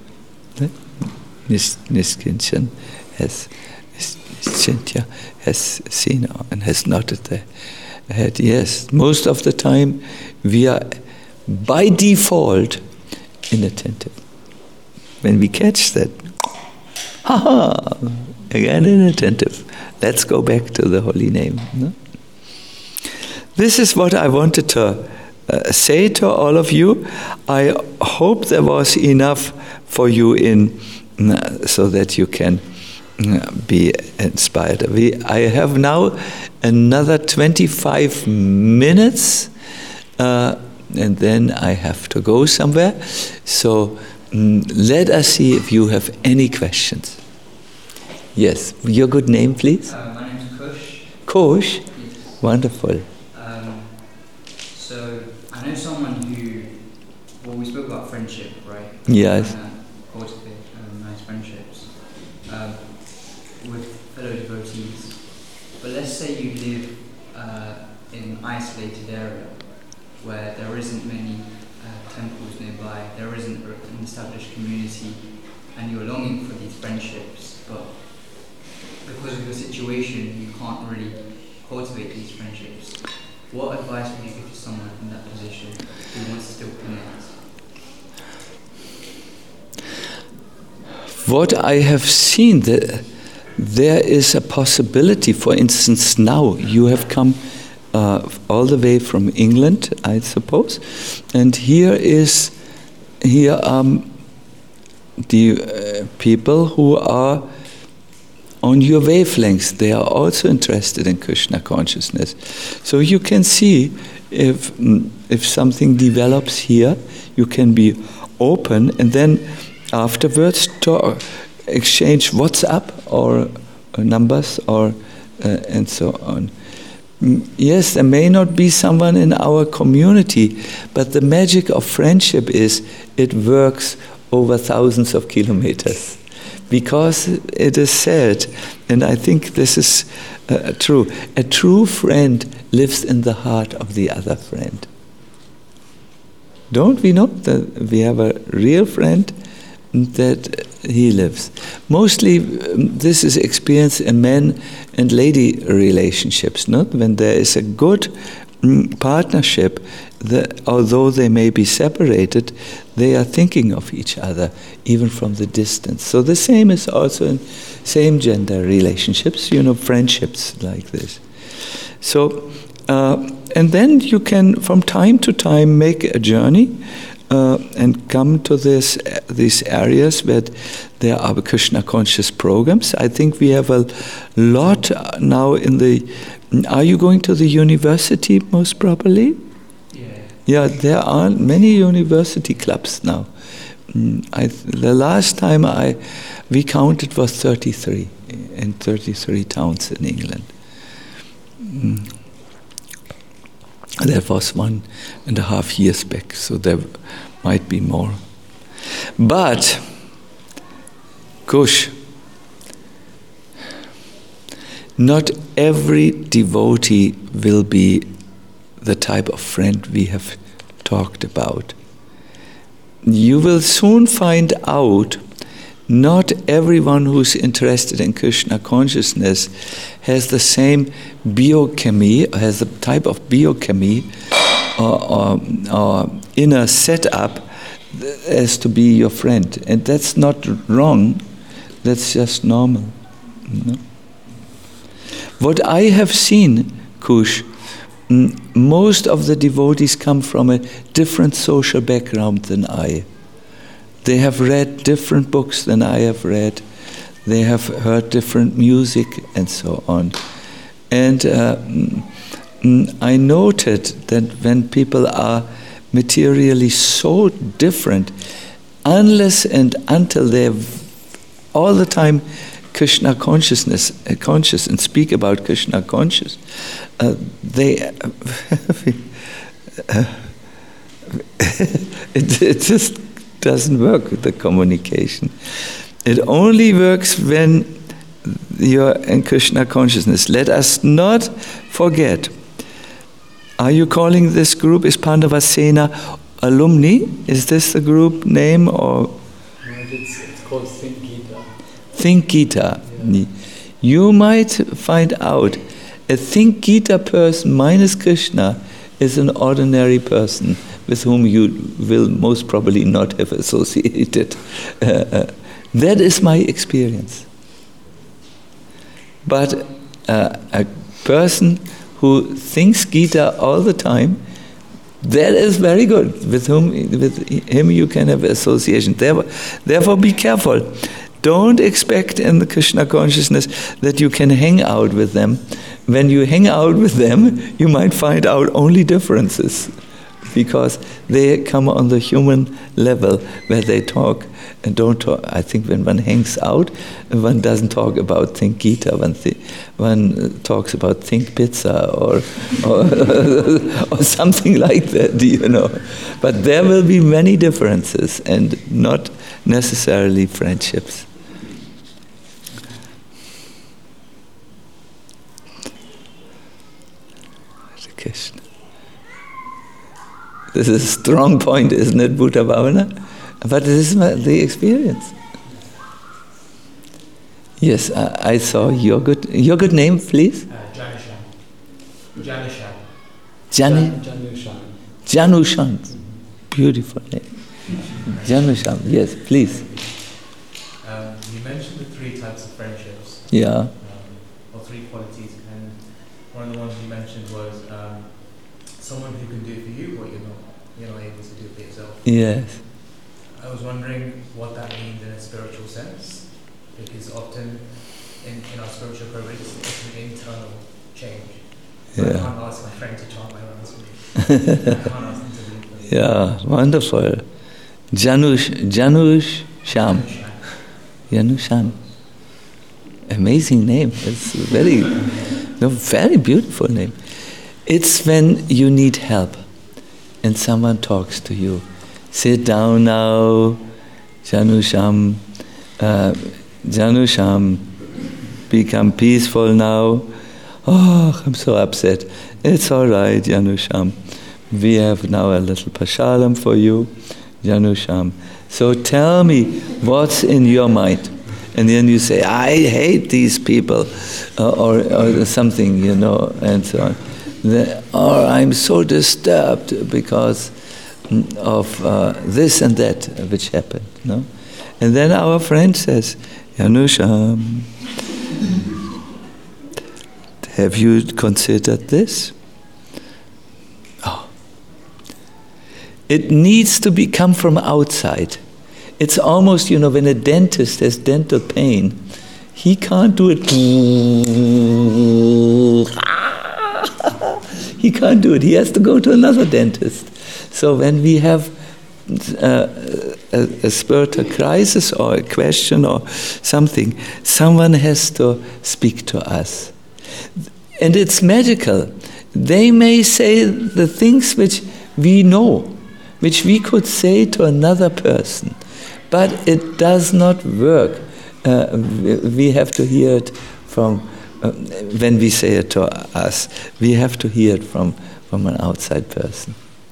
Nis- Niskinchan has, Nischintya has seen and has noted the head. Yes, most of the time we are, by default, inattentive. When we catch that, ha ha, again inattentive. Let's go back to the holy name. No? This is what I wanted to uh, say to all of you. I hope there was enough for you in uh, so that you can uh, be inspired. We, I have now another twenty-five minutes, uh, and then I have to go somewhere. So um, let us see if you have any questions. Yes, your good name, please? Uh, my name's Kush. Kush? Yes. Wonderful. Um, so, I know someone who, well, we spoke about friendship, right? Yes. And, uh, cultivate um, nice friendships uh, with fellow devotees. But let's say you live uh, in an isolated area where there isn't many uh, temples nearby, there isn't an established community, and you're longing for these friendships, but because of your situation, you can't really cultivate these friendships. What advice would you give to someone in that position who wants to still connect? What I have seen, that there is a possibility. For instance, now you have come uh, all the way from England, I suppose, and here is here are the uh, people who are on your wavelengths. They are also interested in Krishna consciousness. So you can see if if something develops here, you can be open, and then afterwards to exchange WhatsApp or, or numbers or uh, and so on. Yes, there may not be someone in our community, but the magic of friendship is it works over thousands of kilometers. Because it is said, and I think this is uh, true, a true friend lives in the heart of the other friend. Don't we know that we have a real friend that he lives? Mostly um, this is experienced in men and lady relationships, not when there is a good um, partnership, the, although they may be separated, they are thinking of each other, even from the distance. So the same is also in same-gender relationships, you know, friendships like this. So, uh, and then you can, from time to time, make a journey uh, and come to this these areas where there are Krishna conscious programs. I think we have a lot now in the... Are you going to the university, most probably? Yeah, there are many university clubs now. I, the last time I we counted was thirty-three. in thirty-three towns in England. Mm. That was one and a half years back, so there might be more. But, Kush, not every devotee will be the type of friend we have talked about. You will soon find out not everyone who's interested in Krishna consciousness has the same biochemy, has the type of biochemy or, or, or inner setup as to be your friend. And that's not wrong, that's just normal. You know? What I have seen, Kush, m- most of the devotees come from a different social background than I. They have read different books than I have read. They have heard different music and so on. And uh, mm, I noted that when people are materially so different, unless and until they're all the time Krishna consciousness, uh, conscious and speak about Krishna conscious, uh, they uh, it, it just doesn't work with the communication. It only works when you're in Krishna consciousness. Let us not forget. Are you calling this group is Pandavasena alumni? Is this the group name or? No, it's, it's called Think Gita. Think Gita. Yeah. You might find out a Think Gita person minus Krishna is an ordinary person with whom you will most probably not have associated. Uh, uh, that is my experience. But uh, a person who thinks Gita all the time, that is very good. With whom, with him you can have association. Therefore, therefore be careful. Don't expect in the Krishna consciousness that you can hang out with them. When you hang out with them, you might find out only differences, because they come on the human level where they talk and don't talk. I think when one hangs out, one doesn't talk about Think Gita, one, th- one talks about Think Pizza or, or, or something like that, you know. But there will be many differences and not necessarily friendships. Krishna. This is a strong point, isn't it, Bhuta Bhavana? But this is my, the experience. Yes, I, I saw your good your good name, please. Uh, Janushan. Janushan. Janu Janushan. Janushan. Beautiful name. Janushan. Yes, please. Um, you mentioned the three types of friendships. Yeah. Um, or three qualities, and one of the ones you mentioned was um, someone who can do for you what you're not you're not able to do for yourself. Yes. I was wondering what that means in a spiritual sense, because often in, in our spiritual progress it's an internal change. So Yeah. I can't ask my friend to chant my rounds for me. I can't ask them to leave them. Yeah, wonderful. Janush Janush Sham. Janushan. Amazing name. It's a very no, very beautiful name. It's when you need help and someone talks to you. Sit down now, Janusham, uh, Janusham, become peaceful now. Oh, I'm so upset. It's all right, Janusham. We have now a little pashalam for you, Janusham. So tell me what's in your mind. And then you say, I hate these people, uh, or, or something, you know, and so on. The, or I'm so disturbed because of uh, this and that which happened, no? And then our friend says, Janusham, have you considered this? Oh. It needs to be come from outside. It's almost, you know, when a dentist has dental pain, he can't do it. He can't do it. He has to go to another dentist. So when we have uh, a, a spiritual crisis or a question or something, someone has to speak to us. And it's magical. They may say the things which we know, which we could say to another person, but it does not work. Uh, we have to hear it from, uh, when we say it to us, we have to hear it from, from an outside person.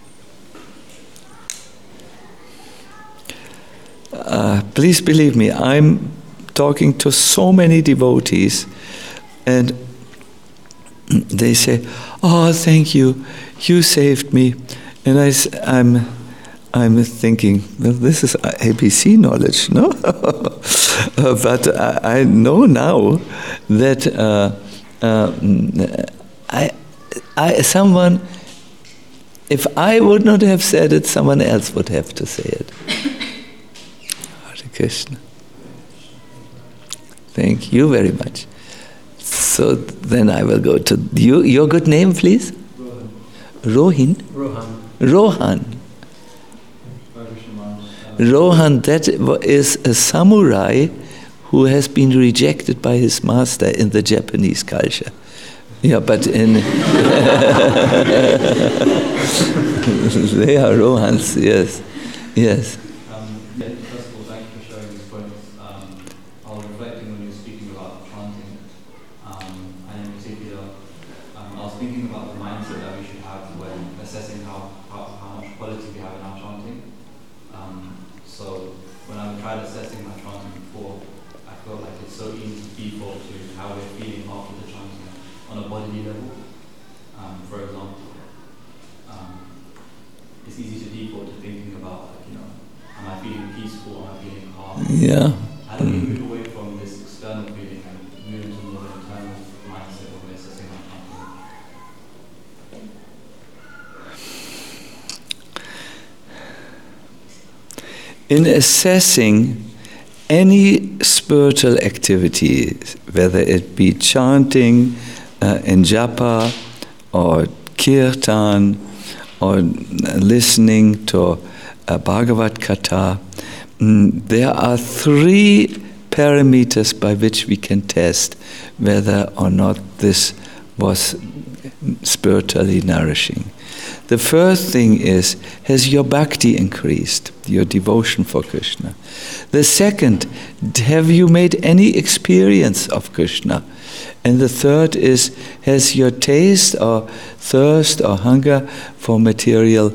Uh, please believe me, I'm talking to so many devotees, and they say, "Oh, thank you, you saved me," and I, I'm, I'm thinking, well, this is A B C knowledge, no? uh, but I, I know now that uh, uh, I, I, someone, if I would not have said it, someone else would have to say it. Krishna. Thank you very much. So then I will go to you. Your good name, please? Rohin. Rohan. Rohan. Rohan, that is a samurai who has been rejected by his master in the Japanese culture. Yeah, but in they are Rohans, yes, yes. Yeah. How do we move away from this external feeling and move into a more internal mindset of assessing our chanting? In assessing any spiritual activity, whether it be chanting uh, in japa or kirtan or listening to a Bhagavad Katha, there are three parameters by which we can test whether or not this was spiritually nourishing. The first thing is, has your bhakti increased, your devotion for Krishna? The second, have you made any experience of Krishna? And the third is, has your taste or thirst or hunger for material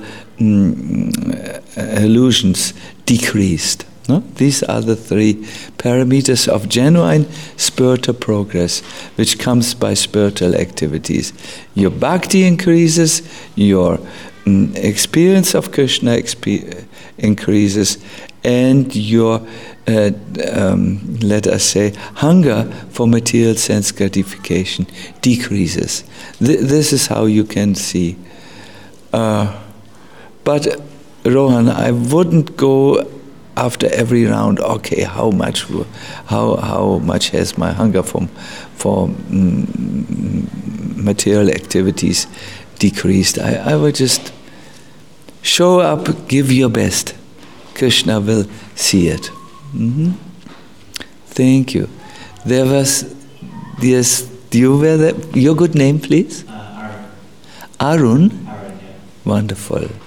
mm, illusions decreased? No? These are the three parameters of genuine spiritual progress, which comes by spiritual activities. Your bhakti increases, your mm, experience of Krishna exp- increases, and your, uh, um, let us say, hunger for material sense gratification decreases. Th- this is how you can see. Uh, but Rohan, I wouldn't go after every round. Okay, how much, how how much has my hunger for for mm, material activities decreased? I, I would just show up, give your best. Krishna will see it. Mm-hmm. Thank you. There was, yes, do you wear that? Your good name, please? Uh, Arun. Arun? Arun, yeah. Wonderful. Um,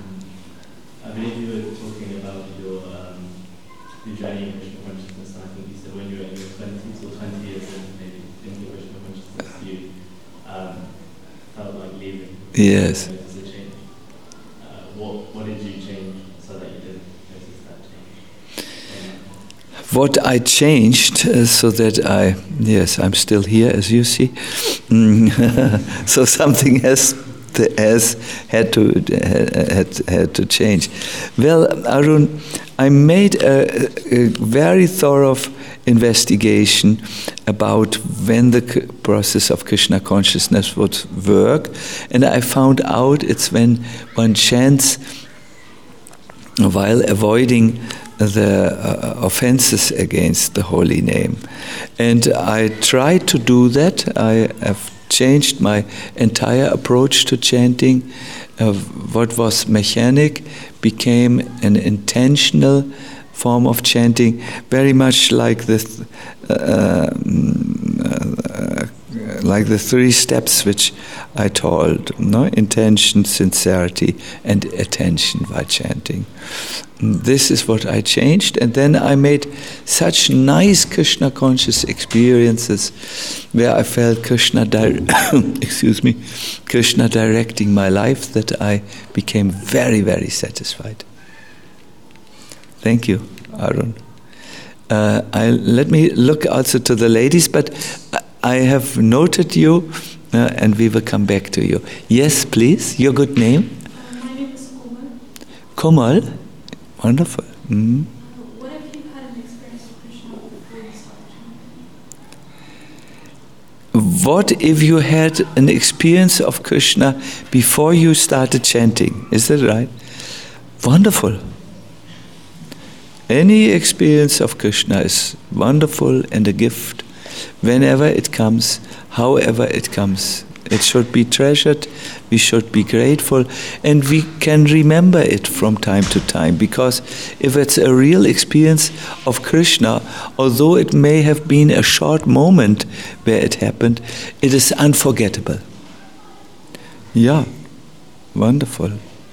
I believe you were talking about your, um, your journey in Krishna consciousness, and I think you said when you were in your twenties or twenty years and maybe thinking Krishna consciousness, you um, felt like leaving. Yes. Notice a change. Uh, what, what did you change so that you didn't notice that change? What I changed uh, so that I, yes, I'm still here, as you see. Mm. So something has has had to had had to change. Well, Arun, I made a, a very thorough investigation about when the process of Krishna consciousness would work, and I found out it's when one chants while avoiding the uh, offenses against the holy name. And I tried to do that. I have changed my entire approach to chanting, uh, what was mechanic became an intentional form of chanting, very much like the th- uh, uh, like the three steps which I told, no? Intention, sincerity, and attention by chanting. This is what I changed, and then I made such nice Krishna conscious experiences where I felt Krishna, di- excuse me, Krishna directing my life, that I became very, very satisfied. Thank you, Arun. Uh, I, let me look also to the ladies, but I have noted you, uh, and we will come back to you. Yes, please. Your good name? Uh, my name is Komal. Komal? Wonderful. Mm-hmm. Uh, what if you had an experience with Krishna before you started chanting? What if you had an experience of Krishna before you started chanting? Is that right? Wonderful. Any experience of Krishna is wonderful and a gift. Whenever it comes, however it comes, it should be treasured, we should be grateful, and we can remember it from time to time, because if it's a real experience of Krishna, although it may have been a short moment where it happened, it is unforgettable. Yeah, wonderful.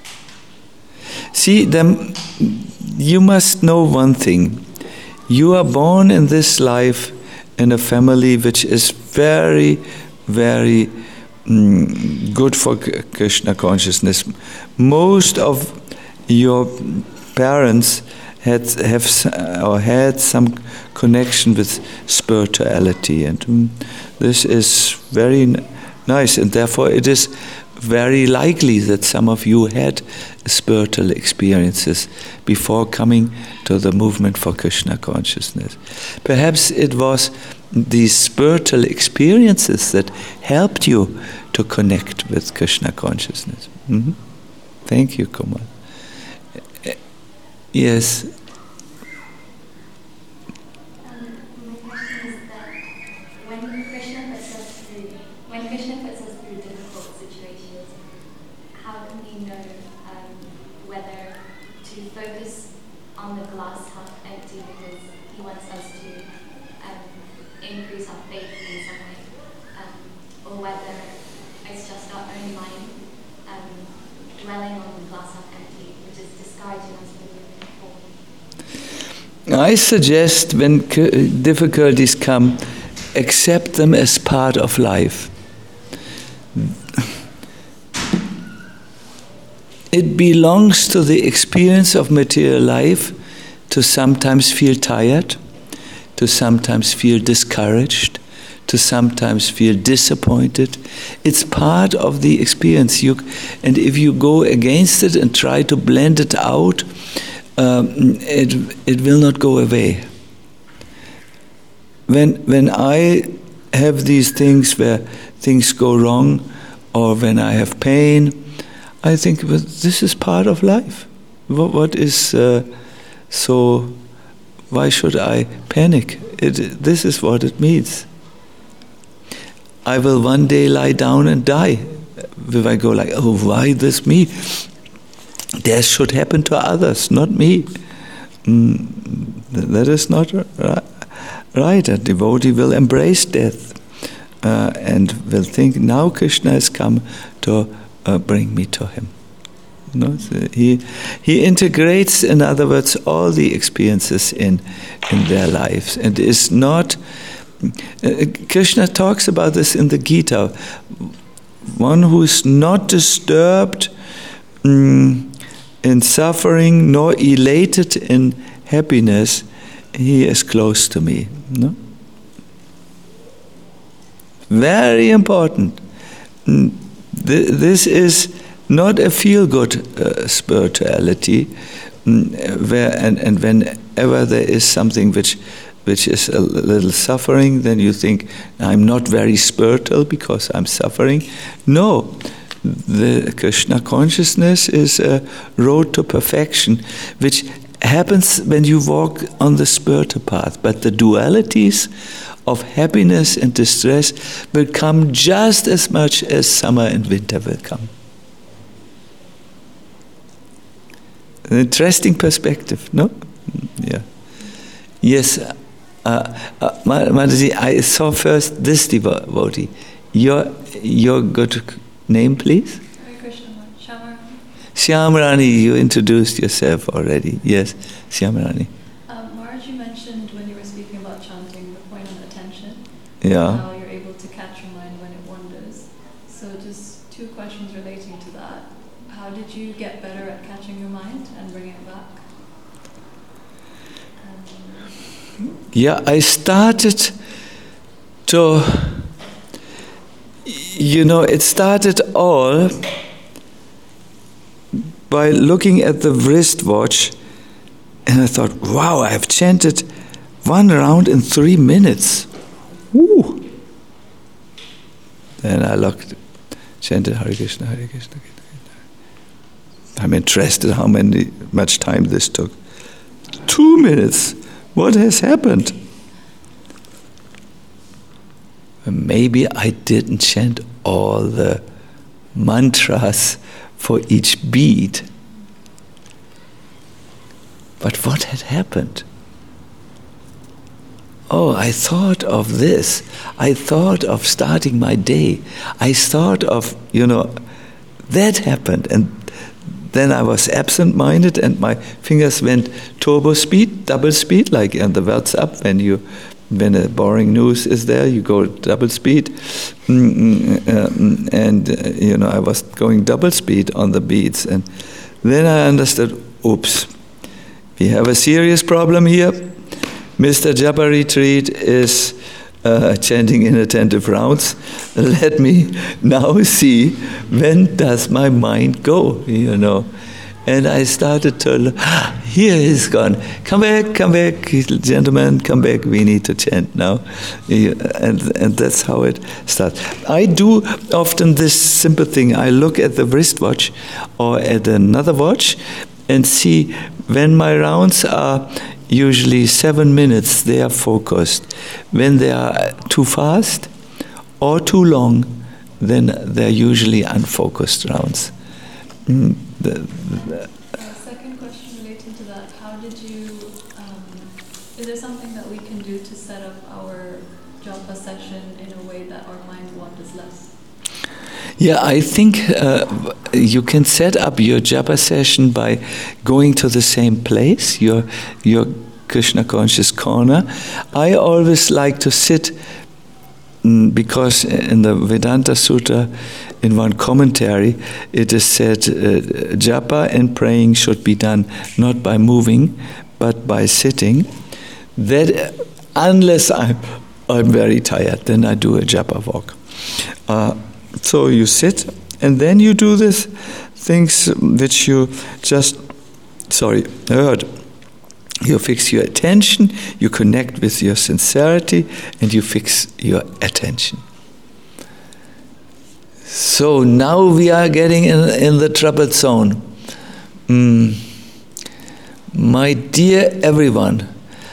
See, then you must know one thing. You are born in this life in a family which is very, very mm, good for Krishna consciousness. Most of your parents had have or had some connection with spirituality, and mm, this is very n- nice, and therefore it is very likely that some of you had spiritual experiences before coming to the movement for Krishna consciousness. Perhaps it was these spiritual experiences that helped you to connect with Krishna consciousness. Mm-hmm. Thank you, Kumar. Yes. I suggest when difficulties come, accept them as part of life. It belongs to the experience of material life to sometimes feel tired, to sometimes feel discouraged, to sometimes feel disappointed. It's part of the experience. You, and if you go against it and try to blend it out, Um, it it will not go away. When when I have these things where things go wrong, or when I have pain, I think, well, this is part of life. What, what is uh, so? Why should I panic? It, this is what it means. I will one day lie down and die. If I go like, oh, why this me? Death should happen to others, not me. Mm, that is not right. A devotee will embrace death uh, and will think, now Krishna has come to uh, bring me to him. No? So he he integrates, in other words, all the experiences in in their lives, and is not. Uh, Krishna talks about this in the Gita. One who is not disturbed Mm, in suffering, nor elated in happiness, he is close to me. No? Very important. This is not a feel-good uh, spirituality, where and, and whenever there is something which which is a little suffering, then you think, I'm not very spiritual because I'm suffering. No. The Krishna consciousness is a road to perfection, which happens when you walk on the spiritual path. But the dualities of happiness and distress will come just as much as summer and winter will come. An interesting perspective, no? Yeah. Yes. Uh, uh, Mataji, I saw first this devotee. Your your good name, please? Hare Krishna, Shyamrani. Shyamrani, you introduced yourself already. Yes, Shyamrani. Um, Maharaj, you mentioned when you were speaking about chanting the point on attention. Yeah. How you're able to catch your mind when it wanders. So just two questions relating to that. How did you get better at catching your mind and bringing it back? Um, yeah, I started to, you know, it started all by looking at the wristwatch, and I thought, wow, I've chanted one round in three minutes. Woo! Then I looked, chanted Hare Krishna, Hare Krishna. I'm interested how many much time this took. Two minutes. What has happened? Maybe I didn't chant all the mantras for each beat. But what had happened? Oh, I thought of this. I thought of starting my day. I thought of, you know, that happened. And then I was absent-minded and my fingers went turbo speed, double speed, like on the WhatsApp when you, when a boring news is there, you go double speed. Mm-hmm. And, uh, you know, I was going double speed on the beats. And then I understood, oops, we have a serious problem here. Mister Japa Retreat is uh, chanting inattentive rounds. Let me now see when does my mind go, you know. And I started to, ah, here he's gone. Come back, come back, gentlemen, come back. We need to chant now. And, and that's how it starts. I do often this simple thing. I look at the wristwatch or at another watch and see when my rounds are usually seven minutes, they are focused. When they are too fast or too long, then they're usually unfocused rounds. Mm, the, the, uh, second question relating to that, how did you, um, is there something that we can do to set up our japa session in a way that our mind wanders less? Yeah, I think uh, you can set up your japa session by going to the same place, your your Krishna conscious corner. I always like to sit mm, because in the Vedanta Sutta, in one commentary, it is said uh, japa and praying should be done not by moving, but by sitting. That unless I'm I'm very tired, then I do a japa walk. Uh, So you sit, and then you do this things which you just, sorry, heard. You fix your attention, you connect with your sincerity, and you fix your attention. So now we are getting in, in the troubled zone. Mm. My dear everyone,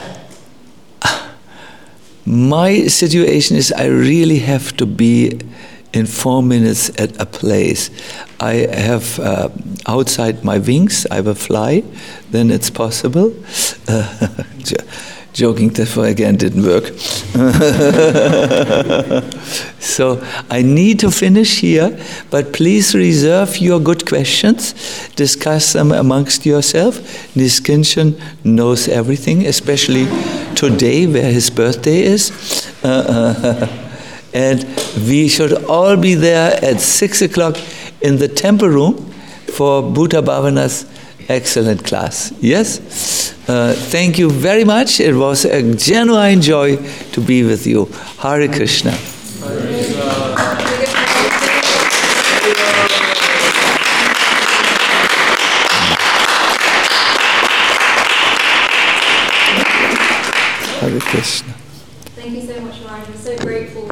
my situation is I really have to be in four minutes at a place. I have uh, outside my wings, I will fly, then it's possible. Uh, joking, that again didn't work. So I need to finish here, but please reserve your good questions, discuss them amongst yourself. Niskinchan knows everything, especially today where his birthday is. Uh, uh, And we should all be there at six o'clock in the temple room for Bhuta Bhavana's excellent class. Yes? Uh, thank you very much. It was a genuine joy to be with you. Hare Krishna. Hare Krishna. Hare Krishna.